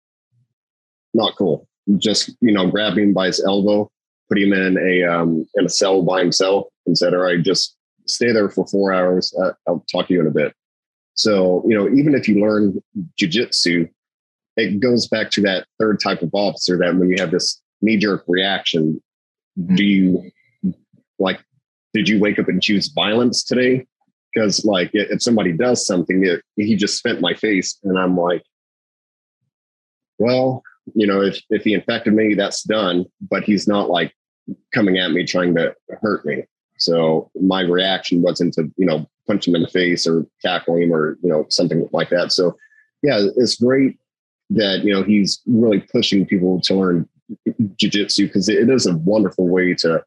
not cool. Just, you know, grab him by his elbow, put him in a um, in a cell by himself, and said, all right, just stay there for four hours. Uh, I'll talk to you in a bit. So, you know, even if you learn jiu-jitsu, it goes back to that third type of officer that when you have this knee-jerk reaction, do you like, did you wake up and choose violence today? Because like if somebody does something, it, he just spit in my face, and I'm like, well, you know, if, if he infected me, that's done, but he's not like coming at me trying to hurt me. So my reaction wasn't to, you know, punch him in the face or tackle him or, you know, something like that. So yeah, it's great that, you know, he's really pushing people to learn jiu-jitsu, because it is a wonderful way to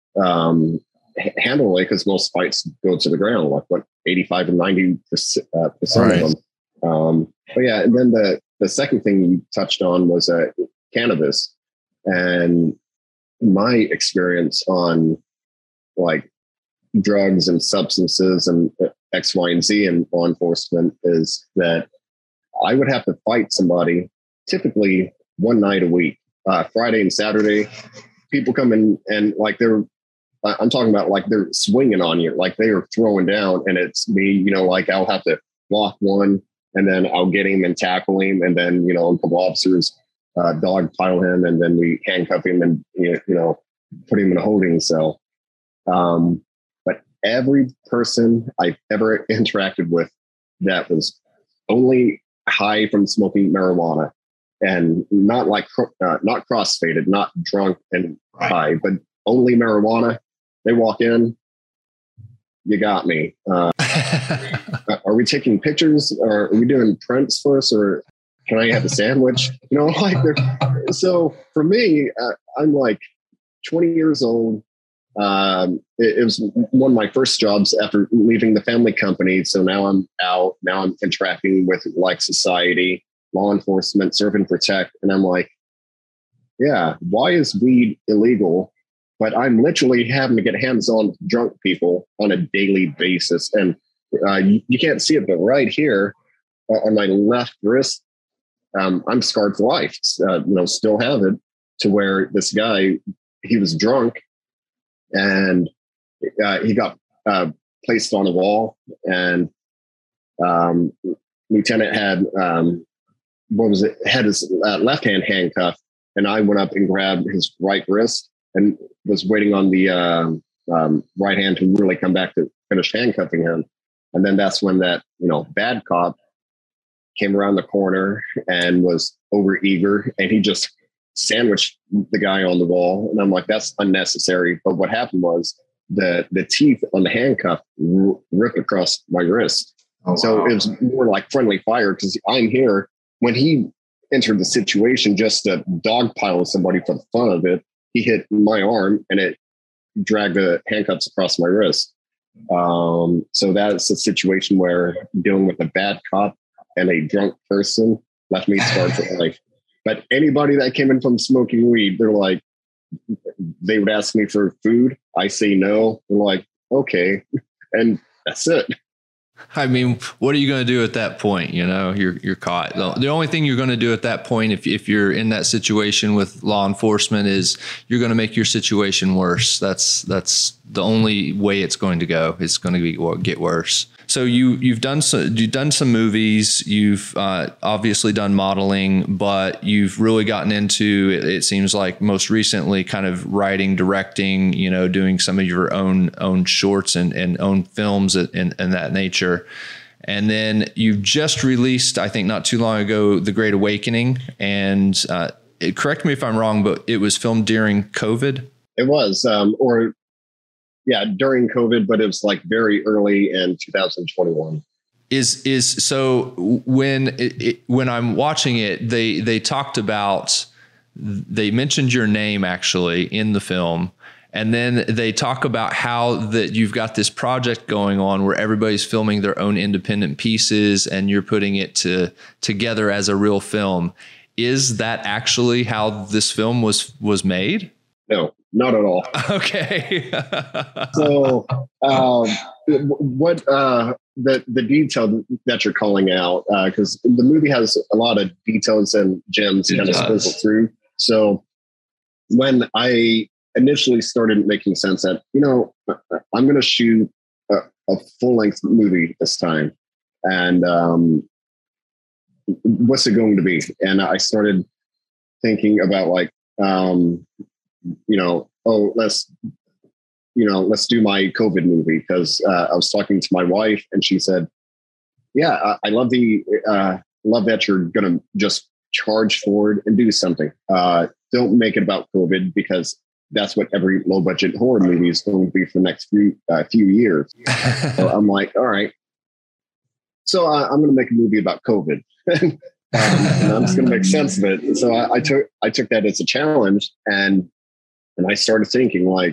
um, handle it, because most fights go to the ground, like what, eighty-five and ninety percent, uh, percent Right. of them. Um, but yeah, and then the, the second thing you touched on was uh, cannabis. And my experience on like drugs and substances and X, Y, and Z in law enforcement is that I would have to fight somebody typically one night a week, uh, Friday and Saturday. People come in and like they're, I'm talking about like they're swinging on you, like they are throwing down, and it's me, you know, like I'll have to block one, and then I'll get him and tackle him, and then, you know, a couple officers uh, dog pile him, and then we handcuff him and, you know, put him in a holding cell. Um, but every person I've ever interacted with that was only high from smoking marijuana, and not like uh, not cross-faded, not drunk and high, but only marijuana. They walk in, you got me. Uh, are we taking pictures, or are we doing prints first, or can I have a sandwich? You know, like so for me, uh, I'm like twenty years old. Um, it, it was one of my first jobs after leaving the family company. So now I'm out. Now I'm interacting with like society, law enforcement, serve and protect, and I'm like, yeah, why is weed illegal? But I'm literally having to get hands-on with drunk people on a daily basis. And uh, you, you can't see it, but right here uh, on my left wrist, um, I'm scarred for life. Uh, you know, still have it, to where this guy, he was drunk, and uh, he got uh, placed on a wall, and um, Lieutenant had, um, what was it, had his uh, left hand handcuffed, and I went up and grabbed his right wrist and was waiting on the uh, um, right hand to really come back to finish handcuffing him. And then that's when that, you know, bad cop came around the corner and was overeager, and he just sandwiched the guy on the wall. And I'm like, that's unnecessary. But what happened was the the teeth on the handcuff r- ripped across my wrist. Oh, so wow. It was more like friendly fire, because I'm here. When he entered the situation just to dogpile somebody for the fun of it, he hit my arm and it dragged the handcuffs across my wrist. Um, so that's a situation where dealing with a bad cop and a drunk person left me scarred for life. But anybody that came in from smoking weed, they're like, they would ask me for food. I say no. I'm like, okay. And that's it. I mean, what are you going to do at that point? You know, you're, you're caught. The, the only thing you're going to do at that point, if, if you're in that situation with law enforcement, is you're going to make your situation worse. That's, that's the only way it's going to go. It's going to be, well, get worse. So you, you've done some, you've done some movies, you've uh, obviously done modeling, but you've really gotten into, it, it seems like most recently, kind of writing, directing, you know, doing some of your own, own shorts and, and own films and, and that nature. And then you've just released, I think not too long ago, The Great Awakening. And uh, it, correct me if I'm wrong, but it was filmed during COVID. It was, um, or yeah, during COVID, but it was like very early in two thousand twenty-one. Is is so when it, it, when I'm watching it, they they talked about, they mentioned your name actually in the film, and then they talk about how that you've got this project going on where everybody's filming their own independent pieces and you're putting it to together as a real film. Is that actually how this film was was made? No, not at all. Okay. So, um, what uh, the the detail that you're calling out, because uh, the movie has a lot of details and gems kind of sprinkled through. So, when I initially started making sense that, you know, I'm going to shoot a, a full length movie this time, and um, what's it going to be? And I started thinking about like, um, you know, oh, let's, you know, let's do my COVID movie, because uh, I was talking to my wife and she said, yeah, I, I love the, uh, love that you're going to just charge forward and do something. Uh, don't make it about COVID, because that's what every low budget horror movie is going to be for the next few, uh, few years. So I'm like, all right. So uh, I'm going to make a movie about COVID. um, and I'm just going to make sense of it. So I, I took, I took that as a challenge, and And I started thinking like,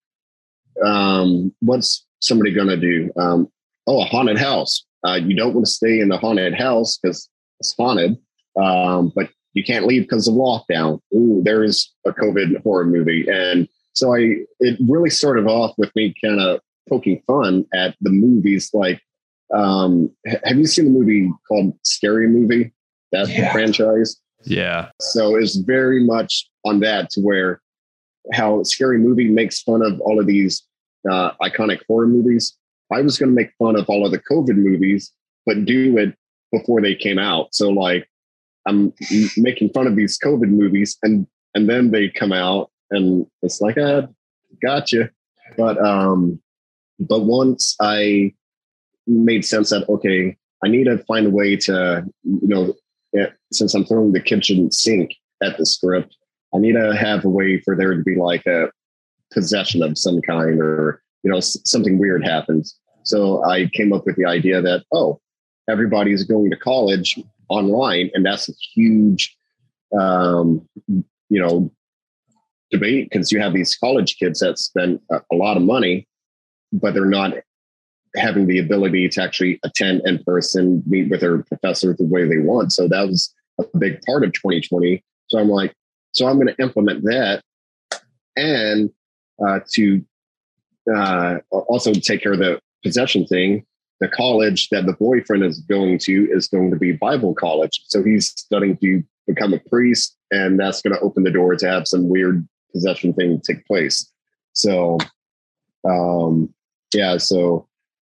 um, what's somebody going to do? Um, oh, a haunted house. Uh, you don't want to stay in the haunted house because it's haunted, um, but you can't leave because of lockdown. Ooh, there is a COVID horror movie. And so I, it really started off with me kind of poking fun at the movies. Like, um, have you seen the movie called Scary Movie? That's yeah. the franchise. Yeah. So it's very much on that, to where how Scary Movie makes fun of all of these uh, iconic horror movies. I was going to make fun of all of the COVID movies, but do it before they came out. So like, I'm making fun of these COVID movies, and and then they come out, and it's like, ah, gotcha. But um, but once I made sense that, okay, I need to find a way to, you know, since I'm throwing the kitchen sink at the script, I need to have a way for there to be like a possession of some kind, or, you know, something weird happens. So I came up with the idea that, oh, everybody's going to college online, and that's a huge, um, you know, debate, because you have these college kids that spend a, a lot of money, but they're not having the ability to actually attend in person, meet with their professor the way they want. So that was a big part of twenty twenty. So I'm like, so I'm going to implement that, and uh, to uh, also take care of the possession thing. The college that the boyfriend is going to is going to be Bible college. So he's studying to become a priest, and that's going to open the door to have some weird possession thing take place. So, um, yeah, so,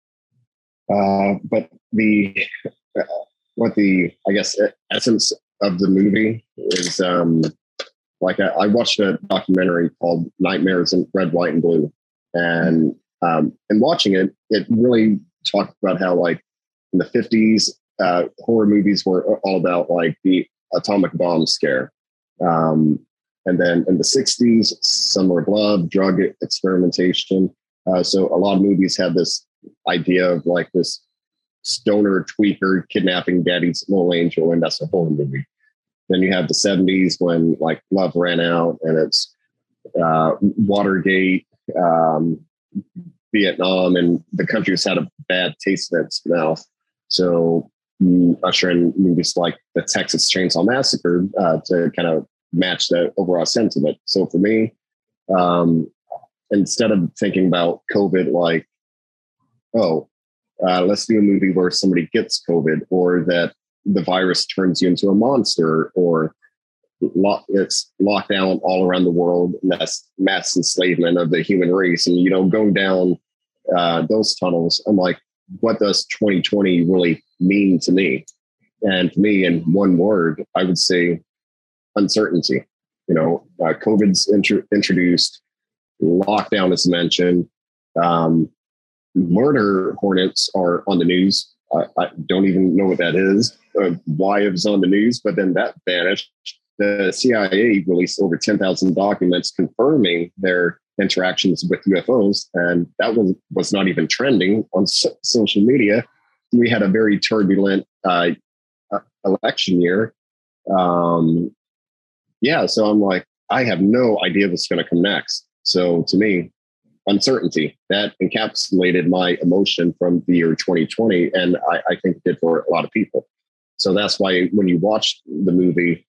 uh, but the, uh, what the, I guess, essence of the movie is, um, like I, I watched a documentary called Nightmares in Red, White, and Blue. And, um, and watching it, it really talked about how, like, in the fifties, uh, horror movies were all about like the atomic bomb scare. Um, and then in the sixties, summer of love, drug experimentation. Uh, so a lot of movies have this idea of like this stoner tweaker kidnapping daddy's little angel, and that's a horror movie. Then you have the seventies when like love ran out, and it's uh, Watergate, um, Vietnam, and the country's had a bad taste in its mouth. So you usher in movies like the Texas Chainsaw Massacre uh, to kind of match the overall sentiment. So for me, Um, instead of thinking about COVID like, oh, uh, let's do a movie where somebody gets COVID, or that the virus turns you into a monster, or lo- it's lockdown all around the world, and that's mass enslavement of the human race. And, you know, going down uh, those tunnels, I'm like, what does twenty twenty really mean to me? And for me, in one word, I would say uncertainty. You know, uh, COVID's intro- introduced, lockdown is mentioned, um, murder hornets are on the news. I, I don't even know what that is, uh, why it was on the news, but then that vanished. The C I A released over ten thousand documents confirming their interactions with U F Os, and that was, was not even trending on so- social media. We had a very turbulent uh, election year. Um, yeah, so I'm like, I have no idea what's going to come next. So to me, uncertainty, that encapsulated my emotion from the year twenty twenty, and I, I think it did for a lot of people. So that's why when you watch the movie,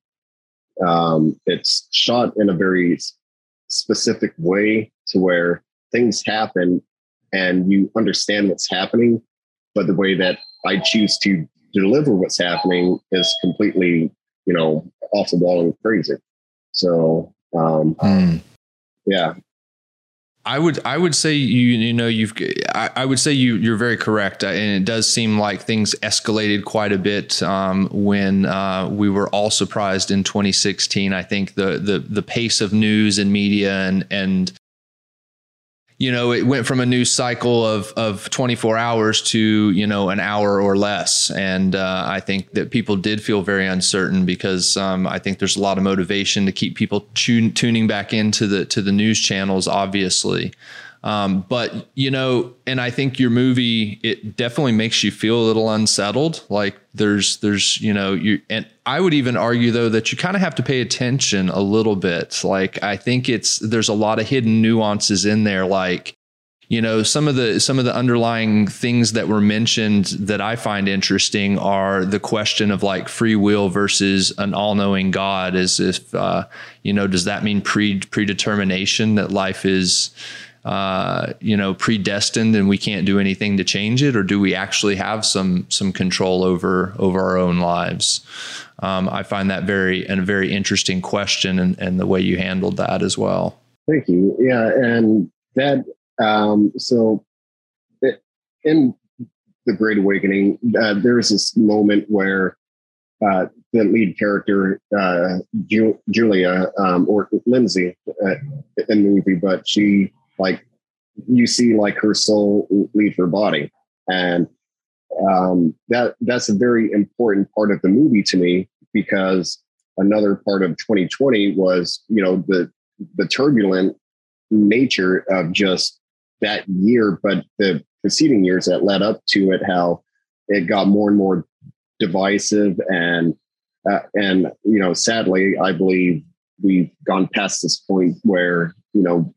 um, it's shot in a very specific way to where things happen and you understand what's happening, but the way that I choose to deliver what's happening is completely, you know, off the wall and crazy. So, um, mm. yeah. I would, I would say you, you know, you've, I, I would say you, you're very correct. And it does seem like things escalated quite a bit um, when uh, we were all surprised in twenty sixteen. I think the, the, the pace of news and media and, and, you know, it went from a news cycle of, of twenty-four hours to, you know, an hour or less. And uh, I think that people did feel very uncertain because um, I think there's a lot of motivation to keep people tune, tuning back into the, to the news channels, obviously. Um, but, you know, and I think your movie, it definitely makes you feel a little unsettled. Like there's, there's, you know, you, and I would even argue though, that you kind of have to pay attention a little bit. Like, I think it's, there's a lot of hidden nuances in there. Like, you know, some of the, some of the underlying things that were mentioned that I find interesting are the question of like free will versus an all-knowing God. As if, uh, you know, does that mean pre predetermination, that life is, uh, you know, predestined and we can't do anything to change it? Or do we actually have some, some control over, over our own lives? Um, I find that very, and a very interesting question, and, and the way you handled that as well. Thank you. Yeah. And that, um, so it, in The Great Awakening, uh, there's this moment where, uh, the lead character, uh, Ju- Julia, um, or Lindsay uh, in the movie, but she, like, you see like her soul leave her body. And um, that that's a very important part of the movie to me, because another part of twenty twenty was, you know, the, the turbulent nature of just that year, but the preceding years that led up to it, how it got more and more divisive. And, uh, and, you know, sadly, I believe we've gone past this point where, you know,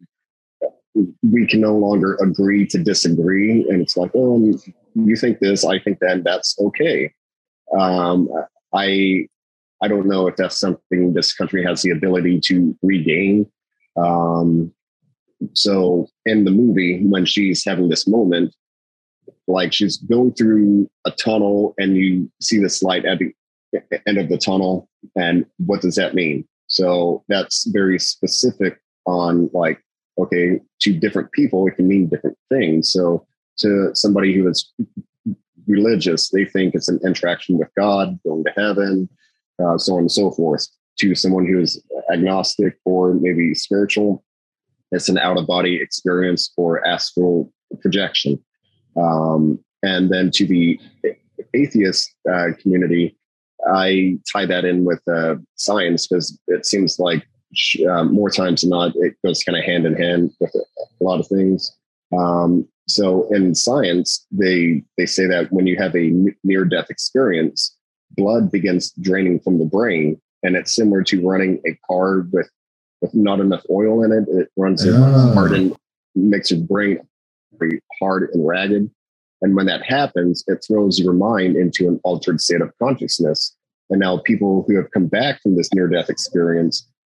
we can no longer agree to disagree. And it's like, oh, you think this, I think that, that's okay. Um, I, I don't know if that's something this country has the ability to regain. Um, so in the movie, when she's having this moment, like she's going through a tunnel and you see this light at the end of the tunnel. And what does that mean? So that's very specific on like, okay, to different people, it can mean different things. So to somebody who is religious, they think it's an interaction with God, going to heaven, uh, so on and so forth. To someone who is agnostic or maybe spiritual, it's an out-of-body experience or astral projection. Um, and then to the atheist uh, community, I tie that in with uh, science, because it seems like uh, more times than not, it goes kind of hand in hand with a lot of things. Um, so in science, they they say that when you have a near-death experience, blood begins draining from the brain, and it's similar to running a car with, with not enough oil in it. It runs it oh. hard and makes your brain very hard and ragged. And when that happens, it throws your mind into an altered state of consciousness. And now people who have come back from this near-death experience,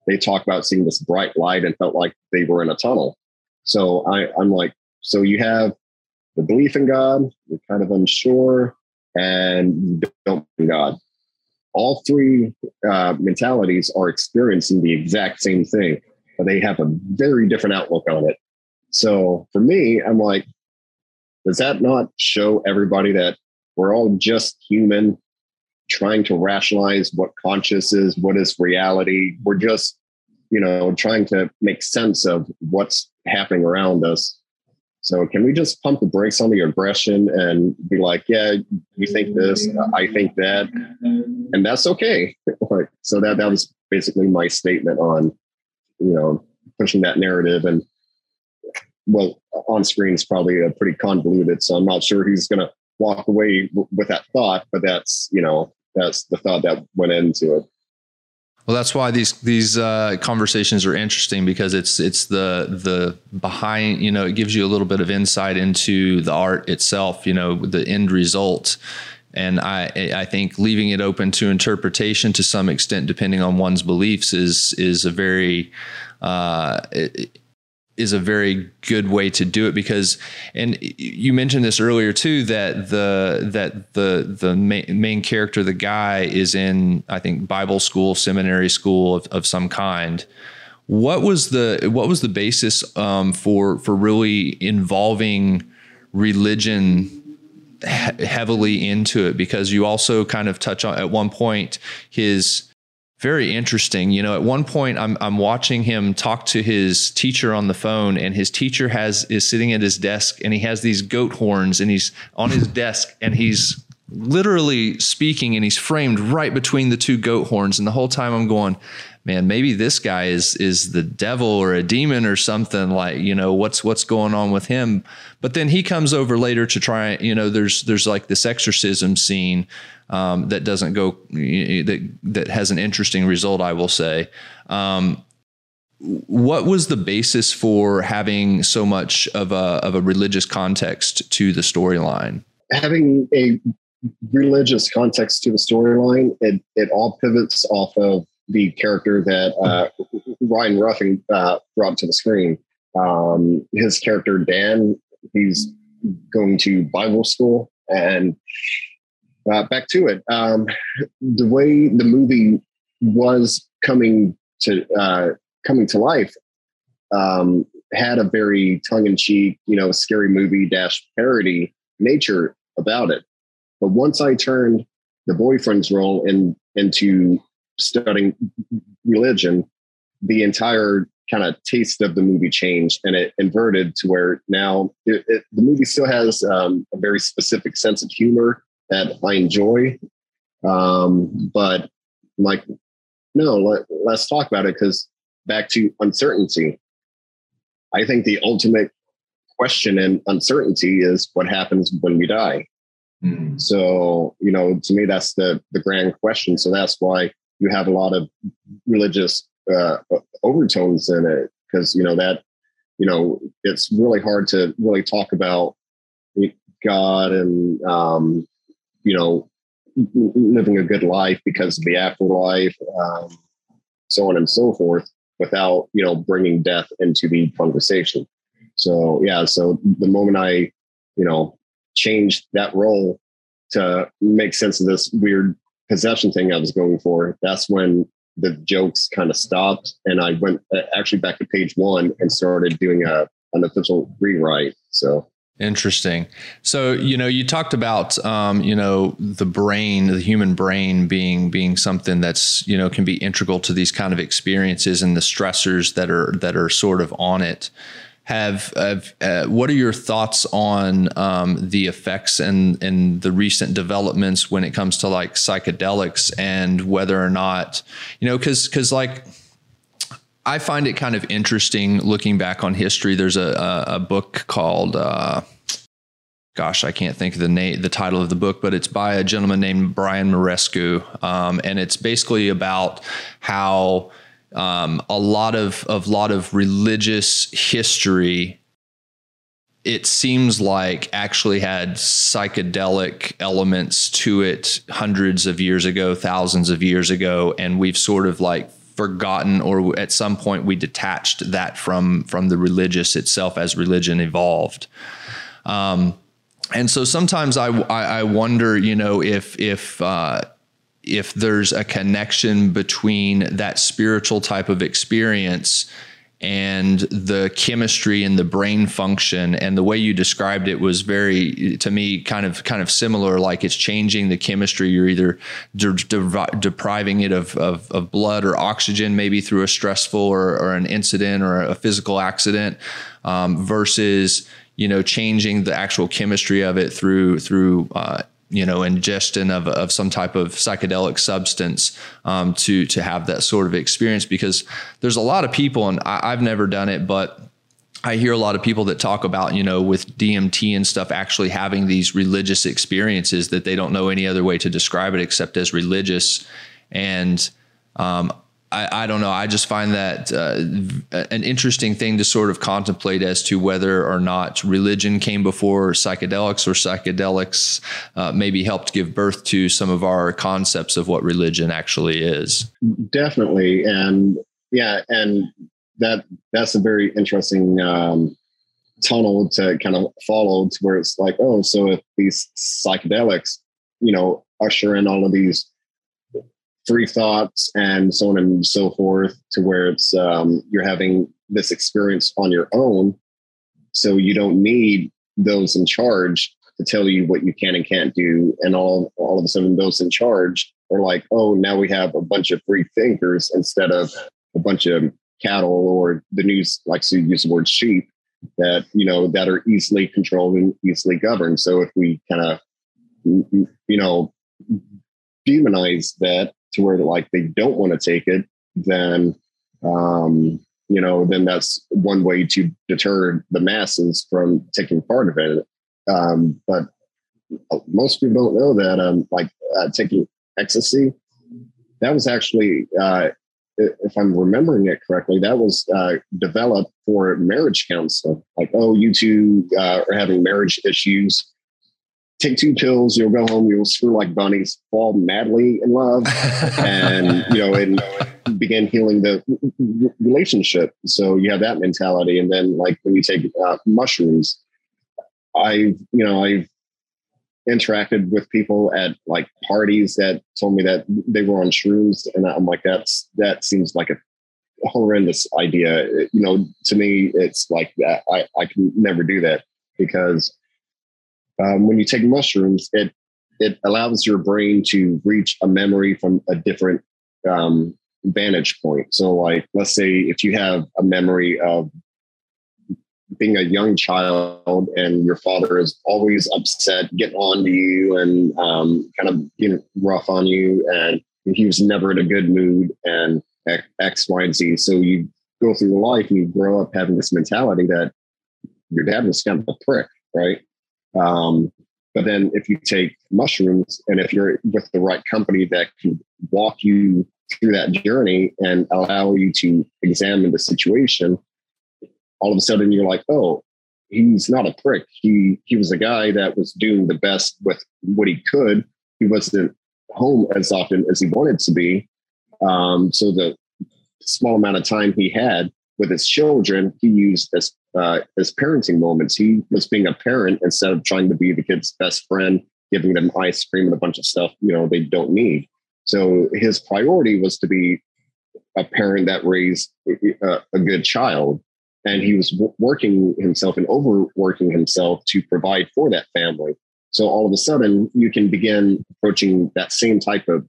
they talk about seeing this bright light and felt like they were in a tunnel. So I, I'm like, so you have the belief in God, you're kind of unsure, and you don't believe in God. All three uh, mentalities are experiencing the exact same thing, but they have a very different outlook on it. So for me, I'm like, does that not show everybody that we're all just human trying to rationalize what conscious is, what is reality? We're just, you know, trying to make sense of what's happening around us. So can we just pump the brakes on the aggression and be like, yeah, you think this, I think that, and that's okay. So that, that was basically my statement on, you know, pushing that narrative. And well, on screen is probably a pretty convoluted, so I'm not sure he's going to walk away w- with that thought, but that's, you know, that's the thought that went into it. Well, that's why these these uh, conversations are interesting, because it's it's the the behind, you know, it gives you a little bit of insight into the art itself, you know, the end result. And I I think leaving it open to interpretation to some extent, depending on one's beliefs, is is a very uh, it, is a very good way to do it. Because, and you mentioned this earlier too, that the, that the, the main, main character, the guy, is in, I think, Bible school, seminary school of, of some kind. What was the, what was the basis um, for, for really involving religion he- heavily into it? Because you also kind of touch on at one point his, very interesting. You know, at one point I'm I'm watching him talk to his teacher on the phone, and his teacher has is sitting at his desk, and he has these goat horns, and he's on his desk, and he's literally speaking, and he's framed right between the two goat horns. And the whole time I'm going, man, maybe this guy is is the devil or a demon or something, like, you know, what's what's going on with him. But then he comes over later to try, you know, there's there's like this exorcism scene um, that doesn't go, that that has an interesting result, I will say. Um, what was the basis for having so much of a of a religious context to the storyline? Having a religious context to the storyline, it it all pivots off of the character that uh, Ryan Ruffing uh, brought to the screen. Um, his character, Dan, he's going to Bible school. And uh, back to it, um, the way the movie was coming to uh, coming to life um, had a very tongue-in-cheek, you know, scary movie dash parody nature about it. But once I turned the boyfriend's role in, into studying religion, the entire kind of taste of the movie changed, and it inverted to where now it, it, the movie still has um, a very specific sense of humor that I enjoy. Um, but like, no, let, let's talk about it, because back to uncertainty. I think the ultimate question in uncertainty is what happens when we die. Mm. So, you know, to me, that's the, the grand question. So that's why you have a lot of religious uh, overtones in it, because, you know, that, you know, it's really hard to really talk about God and, um, you know, living a good life because of the afterlife, um, so on and so forth, without, you know, bringing death into the conversation. So, yeah, so the moment I, you know, changed that role to make sense of this weird possession thing I was going for, that's when the jokes kind of stopped, and I went actually back to page one and started doing a an official rewrite. So interesting. So, you know, you talked about, um, you know, the brain, the human brain being being something that's, you know, can be integral to these kind of experiences and the stressors that are that are sort of on it. Have, have uh, what are your thoughts on um, the effects and and the recent developments when it comes to like psychedelics, and whether or not, you know, because because like I find it kind of interesting looking back on history. There's a a, a book called uh, gosh, I can't think of the name, the title of the book, but it's by a gentleman named Brian Marescu, um, and it's basically about how Um, a lot of, of lot of religious history, it seems like, actually had psychedelic elements to it hundreds of years ago, thousands of years ago. And we've sort of like forgotten, or at some point we detached that from from the religious itself as religion evolved. Um, and so sometimes I, I, I wonder, you know, if if uh, if there's a connection between that spiritual type of experience and the chemistry and the brain function. And the way you described it was very, to me, kind of kind of similar. Like it's changing the chemistry. You're either de- de- depriving it of, of of blood or oxygen, maybe through a stressful or, or an incident or a physical accident, um, versus, you know, changing the actual chemistry of it through through uh, you know, ingestion of, of some type of psychedelic substance, um, to, to have that sort of experience. Because there's a lot of people, and I, I've never done it, but I hear a lot of people that talk about, you know, with D M T and stuff, actually having these religious experiences that they don't know any other way to describe it except as religious. And, um, I, I don't know. I just find that uh, an interesting thing to sort of contemplate as to whether or not religion came before psychedelics, or psychedelics uh, maybe helped give birth to some of our concepts of what religion actually is. Definitely. And yeah, and that that's a very interesting um, tunnel to kind of follow, to where it's like, oh, so if these psychedelics, you know, usher in all of these free thoughts and so on and so forth, to where it's um, you're having this experience on your own. So you don't need those in charge to tell you what you can and can't do. And all, all of a sudden those in charge are like, oh, now we have a bunch of free thinkers instead of a bunch of cattle, or the news likes to use the word sheep, that, you know, that are easily controlled and easily governed. So if we kind of, you know, demonize that to where like they don't want to take it, then, um, you know, then that's one way to deter the masses from taking part of it. Um, but most people don't know that, um, like uh, taking ecstasy, that was actually, uh, if I'm remembering it correctly, that was uh, developed for marriage counseling. Like, oh, you two uh, are having marriage issues. Take two pills, you'll go home, you'll screw like bunnies, fall madly in love, and, you know, and begin healing the relationship. So you have that mentality. And then like when you take uh, mushrooms, I've, you know, I've interacted with people at like parties that told me that they were on shrooms. And I'm like, that's, that seems like a horrendous idea. You know, to me, it's like that. I, I can never do that, because Um, when you take mushrooms, it it allows your brain to reach a memory from a different um, vantage point. So, like, let's say if you have a memory of being a young child and your father is always upset, getting on to you and um, kind of being rough on you, and he was never in a good mood, and X, Y, and Z. So you go through life and you grow up having this mentality that your dad was kind of a prick, right? Um, but then if you take mushrooms, and if you're with the right company that can walk you through that journey and allow you to examine the situation, all of a sudden you're like, oh, he's not a prick. He, he was a guy that was doing the best with what he could. He wasn't home as often as he wanted to be. Um, so the small amount of time he had with his children, he used as uh, as parenting moments. He was being a parent instead of trying to be the kid's best friend, giving them ice cream and a bunch of stuff, you know, they don't need. So his priority was to be a parent that raised a, a good child. And he was w- working himself and overworking himself to provide for that family. So all of a sudden you can begin approaching that same type of,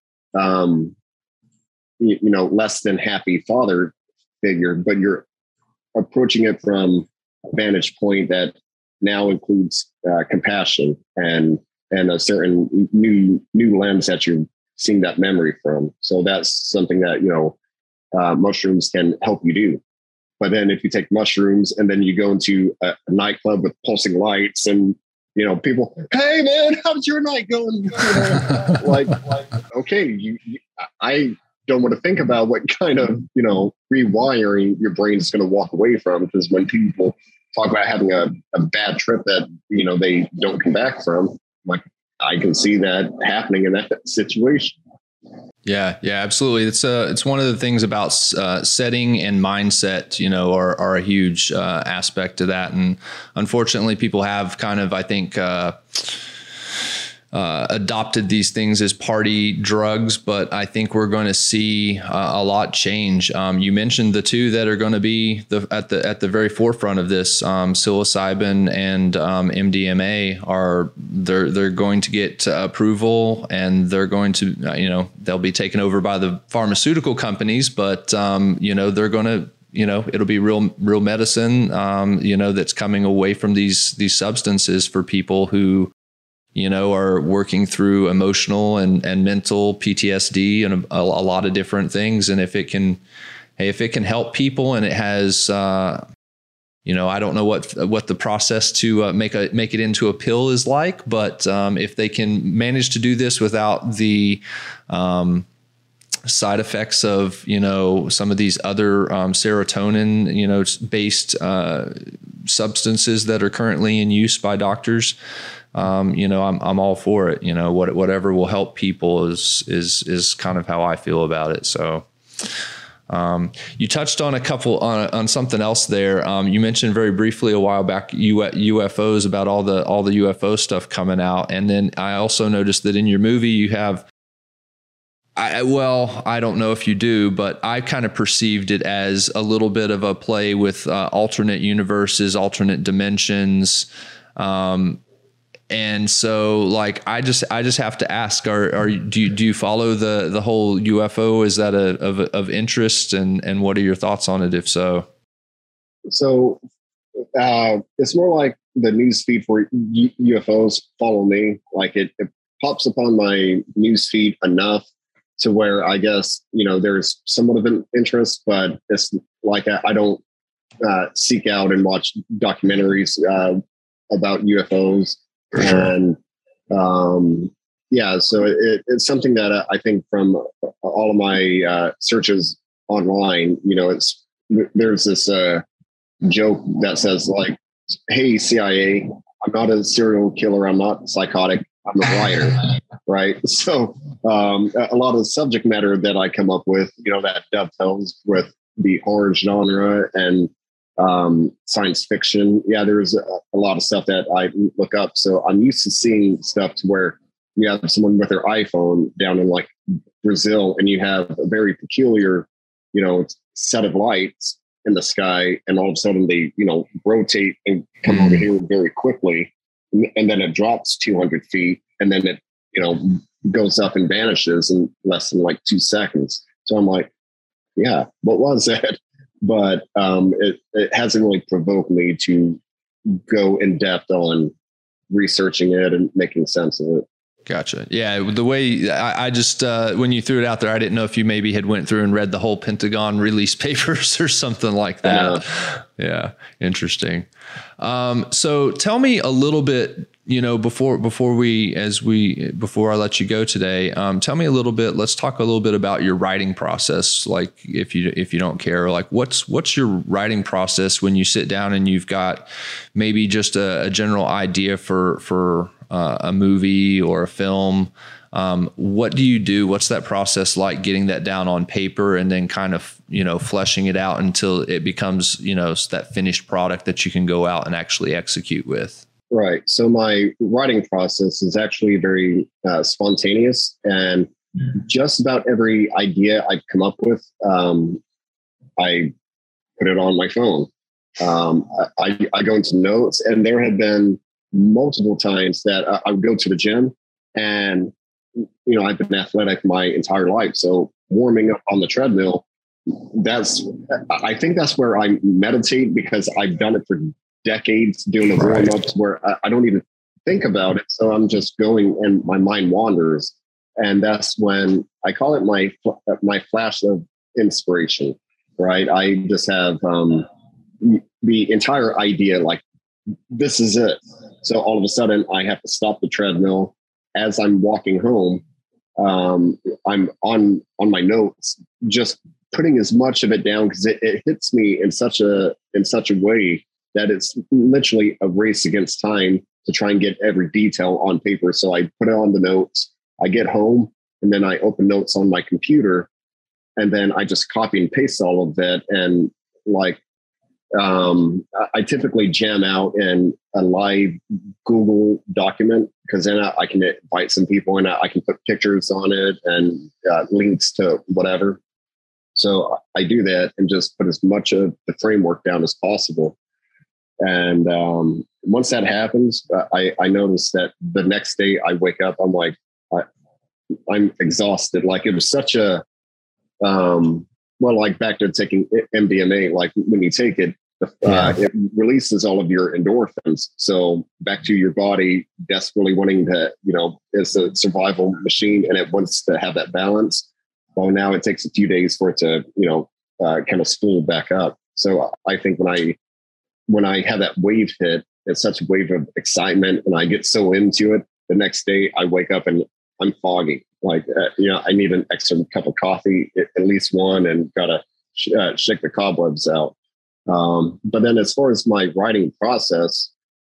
um, you, you know, less than happy father figure, but you're approaching it from a vantage point that now includes uh, compassion and and a certain new new lens that you're seeing that memory from. So that's something that, you know, uh, mushrooms can help you do. But then if you take mushrooms and then you go into a, a nightclub with pulsing lights and, you know, people, hey man, how's your night going? You know, like, like, okay, you, you I don't want to think about what kind of, you know, rewiring your brain is going to walk away from. Because when people talk about having a, a bad trip that, you know, they don't come back from, like, I can see that happening in that situation. Yeah, yeah, absolutely. It's uh it's one of the things about uh, setting and mindset, you know, are, are a huge uh, aspect to that. And unfortunately, people have kind of, I think, uh, uh, adopted these things as party drugs, but I think we're going to see uh, a lot change. Um, you mentioned the two that are going to be the, at the at the very forefront of this. Um, psilocybin and um, M D M A are they're they're going to get uh, approval, and they're going to uh, you know they'll be taken over by the pharmaceutical companies, but um, you know they're going to. You know, it'll be real, real medicine. Um, you know, that's coming away from these these substances for people who, you know, are working through emotional and, and mental P T S D and a, a lot of different things. And if it can, hey, if it can help people, and it has, uh, you know, I don't know what what the process to uh, make a make it into a pill is like, but um, if they can manage to do this without the um, side effects of, you know, some of these other um, serotonin, you know, based uh, substances that are currently in use by doctors. Um, you know, I'm I'm all for it. You know, what whatever will help people is is is kind of how I feel about it. So, um, you touched on a couple on on something else there. Um, you mentioned very briefly a while back U F Os, about all the all the U F O stuff coming out, and then I also noticed that in your movie you have. I, well, I don't know if you do, but I kind of perceived it as a little bit of a play with uh, alternate universes, alternate dimensions. Um, and so like, I just, I just have to ask, are, are do you, do you follow the, the whole U F O? Is that a, of, of interest, and, and what are your thoughts on it, if so? So uh, it's more like the news feed for U- UFOs follow me. Like it, it pops up on my news feed enough to where I guess, you know, there's somewhat of an interest, but it's like I, I don't uh, seek out and watch documentaries uh, about U F Os. For sure. And um, yeah, so it, it's something that uh, I think from all of my uh, searches online, you know, it's there's this uh, joke that says like, "Hey C I A, I'm not a serial killer. I'm not psychotic. I'm a writer." Right. So um, a lot of the subject matter that I come up with, you know, that dovetails with the horror genre and um, science fiction. Yeah, there's a, a lot of stuff that I look up. So I'm used to seeing stuff to where you have someone with their iPhone down in like Brazil, and you have a very peculiar, you know, set of lights in the sky, and all of a sudden they, you know, rotate and come mm. over here very quickly, and then it drops two hundred feet, and then it, you know, goes up and vanishes in less than like two seconds. So I'm like, yeah, what was that? But um, it, it hasn't really provoked me to go in depth on researching it and making sense of it. Gotcha. Yeah. The way I, I just, uh, when you threw it out there, I didn't know if you maybe had went through and read the whole Pentagon release papers or something like that. Uh, yeah. Interesting. Um, so tell me a little bit, you know, before, before we, as we, before I let you go today, um, tell me a little bit, let's talk a little bit about your writing process. Like if you, if you don't care, like what's, what's your writing process when you sit down and you've got maybe just a, a general idea for, for, Uh, a movie or a film. Um, what do you do? What's that process like, getting that down on paper and then kind of, you know, fleshing it out until it becomes, you know, that finished product that you can go out and actually execute with? Right. So my writing process is actually very uh, spontaneous, and just about every idea I've come up with, um, I put it on my phone. Um, I, I go into notes, and there have been multiple times that I would go to the gym, and, you know, I've been athletic my entire life. So warming up on the treadmill, that's, I think that's where I meditate, because I've done it for decades, doing the warm ups where I don't even think about it. So I'm just going and my mind wanders. And that's when I call it my, my flash of inspiration, right? I just have um, the entire idea, like, this is it. So all of a sudden I have to stop the treadmill as I'm walking home. Um, I'm on, on my notes, just putting as much of it down, because it, it hits me in such a, in such a way that it's literally a race against time to try and get every detail on paper. So I put it on the notes. I get home and then I open notes on my computer, and then I just copy and paste all of that. And like, um, I typically jam out in a live Google document, because then I, I can invite some people and I, I can put pictures on it and uh, links to whatever. So I do that and just put as much of the framework down as possible. And um, once that happens, I, I notice that the next day I wake up, I'm like, I, I'm exhausted. Like, it was such a, um, well, like back to taking M D M A, like when you take it, uh, yeah. it releases all of your endorphins. So back to your body desperately wanting to, you know, it's a survival machine and it wants to have that balance. Well, now it takes a few days for it to, you know, uh, kind of spool back up. So I think when I, when I have that wave hit, it's such a wave of excitement and I get so into it, the next day I wake up and I'm foggy. Like, uh, you know, I need an extra cup of coffee, at least one, and got to sh- uh, shake the cobwebs out. Um, but then as far as my writing process,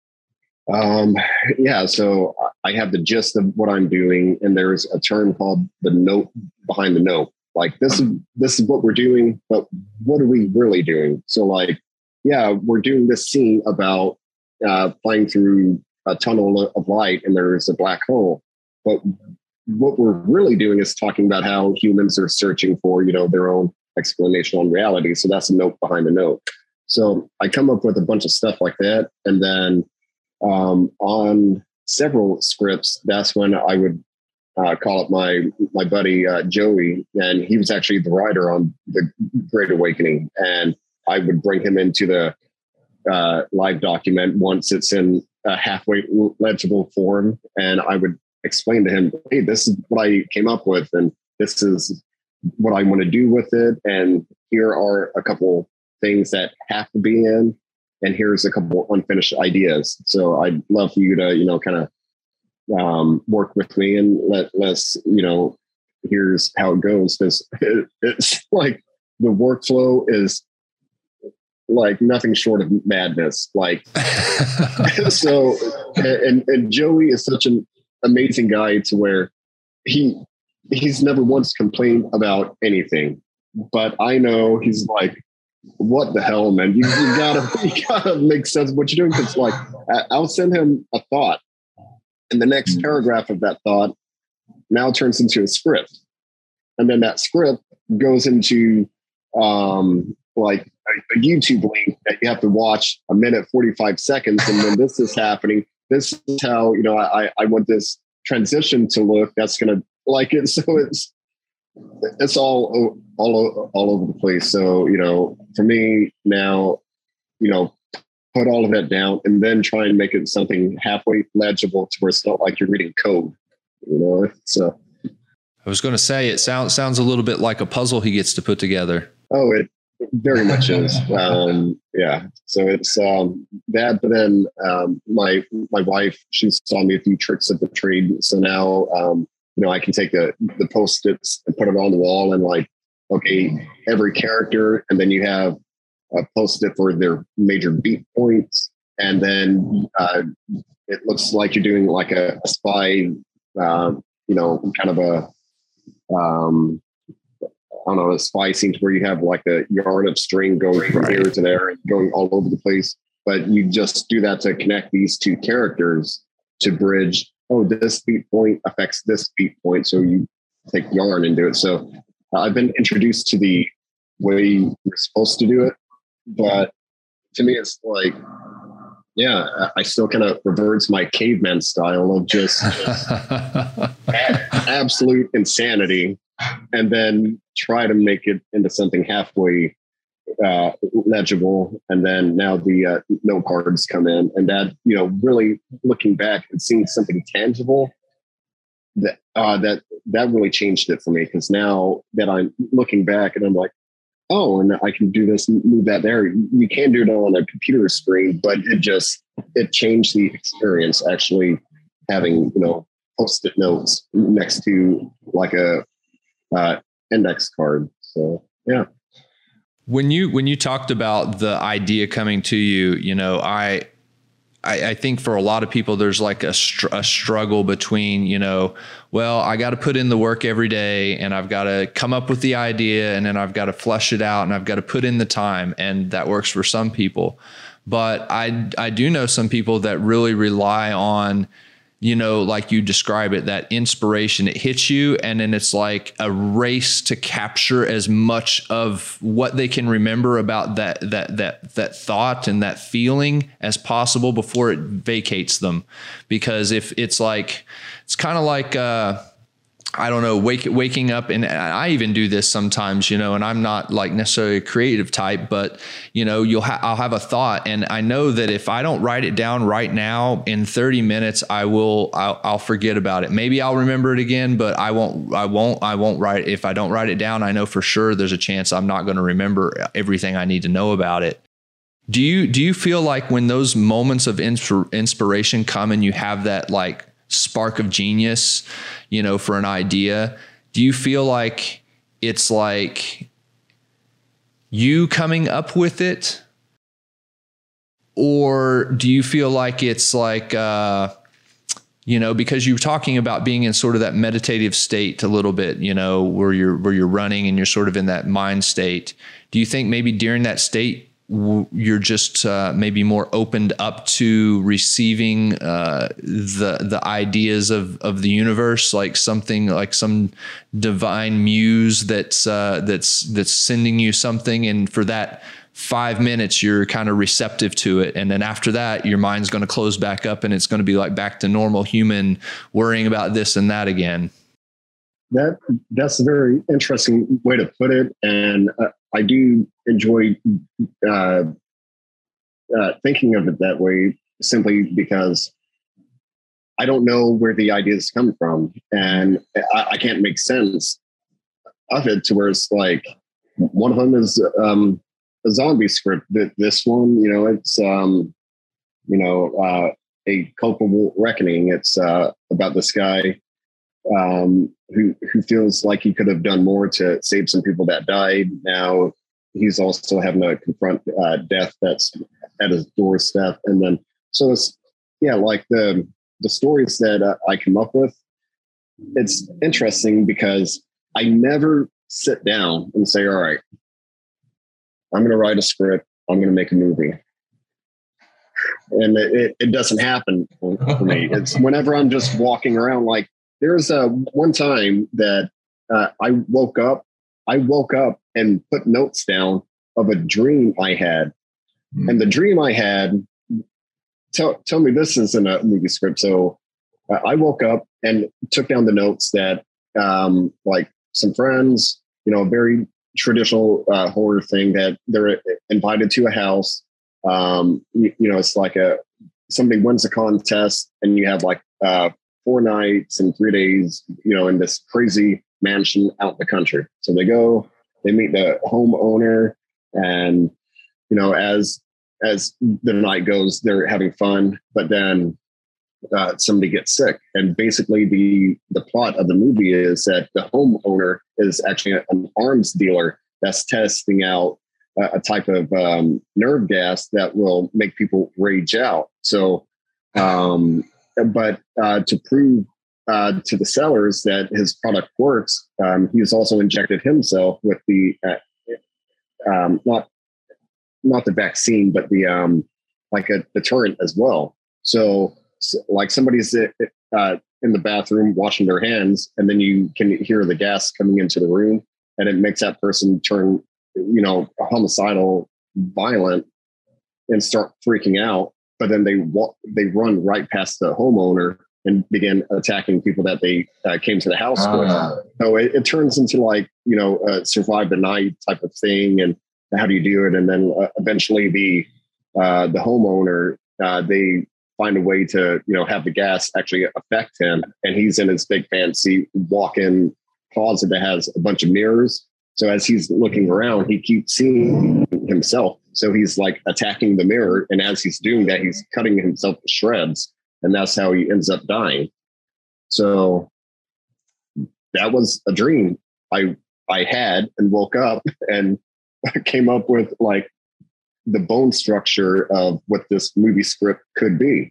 um, yeah, so I have the gist of what I'm doing, and there's a term called the note behind the note. Like, this is, this is what we're doing, but what are we really doing? So like, yeah, we're doing this scene about uh, flying through a tunnel of light and there's a black hole. But what we're really doing is talking about how humans are searching for, you know, their own explanation on reality. So that's a note behind the note. So I come up with a bunch of stuff like that. And then um, on several scripts, that's when I would uh, call up my, my buddy, uh, Joey, and he was actually the writer on The Great Awakening. And I would bring him into the uh, live document once it's in a halfway legible form. And I would explain to him, hey, this is what I came up with, and this is what I want to do with it. And here are a couple things that have to be in, and here's a couple unfinished ideas. So I'd love for you to, you know, kind of um, work with me and let let's, you know, here's how it goes. Because it, it's like the workflow is like nothing short of madness. Like, so, and, and Joey is such an amazing guy to where he, he's never once complained about anything, but I know he's like, what the hell, man, you, you gotta, you gotta make sense of what you're doing. Cause like, I'll send him a thought and the next paragraph of that thought now turns into a script. And then that script goes into, um, like a, a YouTube link that you have to watch a minute, forty-five seconds. And when this is happening, this is how, you know, I, I want this transition to look. That's going to like it. So it's, it's all, all, all over the place. So, you know, for me now, you know, put all of that down and then try and make it something halfway legible to where it's not like you're reading code, you know? So I was going to say, it sounds, sounds a little bit like a puzzle he gets to put together. Oh, it very much is. Um, yeah. So it's um, that, but then um, my, my wife, she saw me a few tricks of the trade. So now, um, you know, I can take the, the Post-its and put it on the wall and like, okay, every character. And then you have a Post-it for their major beat points. And then uh, it looks like you're doing like a, a spy, uh, you know, kind of a, um, I don't know, a spy scene where you have like a yard of string going from right here to there and going all over the place. But you just do that to connect these two characters to bridge, oh, this beat point affects this beat point. So you take yarn and do it. So uh, I've been introduced to the way you're supposed to do it. But to me, it's like, yeah, I still kind of revert to my caveman style of just absolute insanity, and then try to make it into something halfway uh, legible. And then now the uh, note cards come in, and that, you know, really looking back and seeing something tangible, that uh, that that really changed it for me. Because now that I'm looking back and I'm like, oh, and I can do this, move that there. You can do it on a computer screen, but it just, it changed the experience actually having, you know, Post-it notes next to like a uh, index card. So, yeah. When you, when you talked about the idea coming to you, you know, I, I, I think for a lot of people, there's like a, str- a struggle between, you know, well, I got to put in the work every day and I've got to come up with the idea and then I've got to flesh it out and I've got to put in the time, and that works for some people. But I, I do know some people that really rely on, you know, like you describe it, that inspiration, it hits you. And then it's like a race to capture as much of what they can remember about that, that, that, that thought and that feeling as possible before it vacates them. Because if it's like, it's kind of like, uh, I don't know, wake, waking up, and I even do this sometimes, you know, and I'm not like necessarily a creative type, but you know, you'll ha- I'll have a thought, and I know that if I don't write it down right now, in thirty minutes, I will, I'll, I'll forget about it. Maybe I'll remember it again, but I won't, I won't, I won't write it. If I don't write it down, I know for sure there's a chance I'm not going to remember everything I need to know about it. Do you, do you feel like when those moments of insp- inspiration come and you have that like spark of genius, you know, for an idea, do you feel like it's like you coming up with it, or do you feel like it's like, uh, you know, because you're talking about being in sort of that meditative state a little bit, you know, where you're, where you're running and you're sort of in that mind state. Do you think maybe during that state, you're just uh, maybe more opened up to receiving uh, the the ideas of of the universe, like something like some divine muse that's uh, that's that's sending you something, and for that five minutes you're kind of receptive to it, and then after that your mind's going to close back up and it's going to be like back to normal human worrying about this and that again? That that's a very interesting way to put it, and uh, I do enjoy uh, uh, thinking of it that way, simply because I don't know where the ideas come from, and I, I can't make sense of it to where it's like one of them is um, a zombie script. This one, you know, it's um, you know uh, a culpable reckoning. It's uh, about this guy um, who who feels like he could have done more to save some people that died. Now he's also having to confront uh, death that's at his doorstep, and then so it's yeah, like the the stories that uh, I come up with. It's interesting because I never sit down and say, "All right, I'm going to write a script. I'm going to make a movie." And it, it doesn't happen for, for me. It's whenever I'm just walking around. Like there's a one time that uh, I woke up, I woke up and put notes down of a dream I had. Mm. And the dream I had, tell, tell me this isn't a movie script. So uh, I woke up and took down the notes that um, like some friends, you know, a very traditional uh, horror thing, that they're invited to a house. Um, you, you know, it's like a, somebody wins a contest and you have like uh, four nights and three days, you know, in this crazy mansion out in the country. So they go, they meet the homeowner, and, you know, as, as the night goes, they're having fun, but then uh, somebody gets sick. And basically the, the plot of the movie is that the homeowner is actually an arms dealer that's testing out a type of um, nerve gas that will make people rage out. So, um, but uh, to prove uh, to the sellers that his product works, um, he's also injected himself with the uh, um, not not the vaccine, but the um, like a deterrent as well. So, so like somebody's uh, in the bathroom washing their hands, and then you can hear the gas coming into the room, and it makes that person turn, you know, homicidal, violent, and start freaking out. But then they walk, they run right past the homeowner and begin attacking people that they uh, came to the house uh. with. So it, it turns into like, you know, a survive the night type of thing. And how do you do it? And then uh, eventually the uh, the homeowner, uh, they find a way to, you know, have the gas actually affect him. And he's in his big fancy walk-in closet that has a bunch of mirrors. So as he's looking around, he keeps seeing himself. So he's like attacking the mirror. And as he's doing that, he's cutting himself to shreds. And that's how he ends up dying. So that was a dream I I had, and woke up and came up with like the bone structure of what this movie script could be.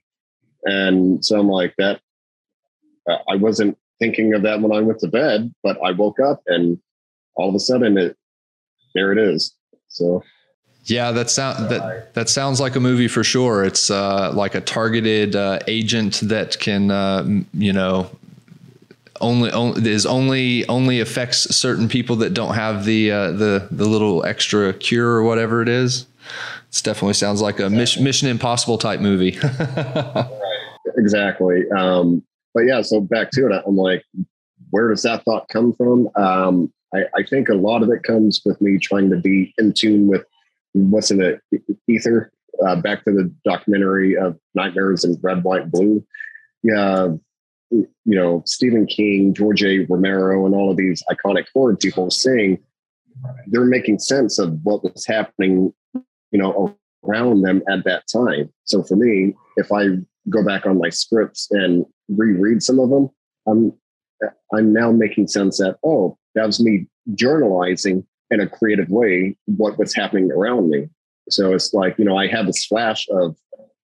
And so I'm like that. Uh, I wasn't thinking of that when I went to bed, but I woke up and all of a sudden it, there it is. So. Yeah, that sound that that sounds like a movie for sure. It's uh, like a targeted uh, agent that can, uh, you know, only, only is only only affects certain people that don't have the uh, the the little extra cure or whatever it is. It definitely sounds like a Mission, Mission Impossible type movie. Right. Exactly. Um, but yeah, so back to it. I'm like, where does that thought come from? Um, I, I think a lot of it comes with me trying to be in tune with what's in the ether. Uh, back to the documentary of Nightmares in Red, White, Blue. Yeah, you know, Stephen King, George A. Romero, and all of these iconic horror people saying they're making sense of what was happening, you know, around them at that time. So for me, if I go back on my scripts and reread some of them, I'm I'm now making sense that, oh, that was me journalizing in a creative way what was happening around me. So it's like, you know, I have this flash of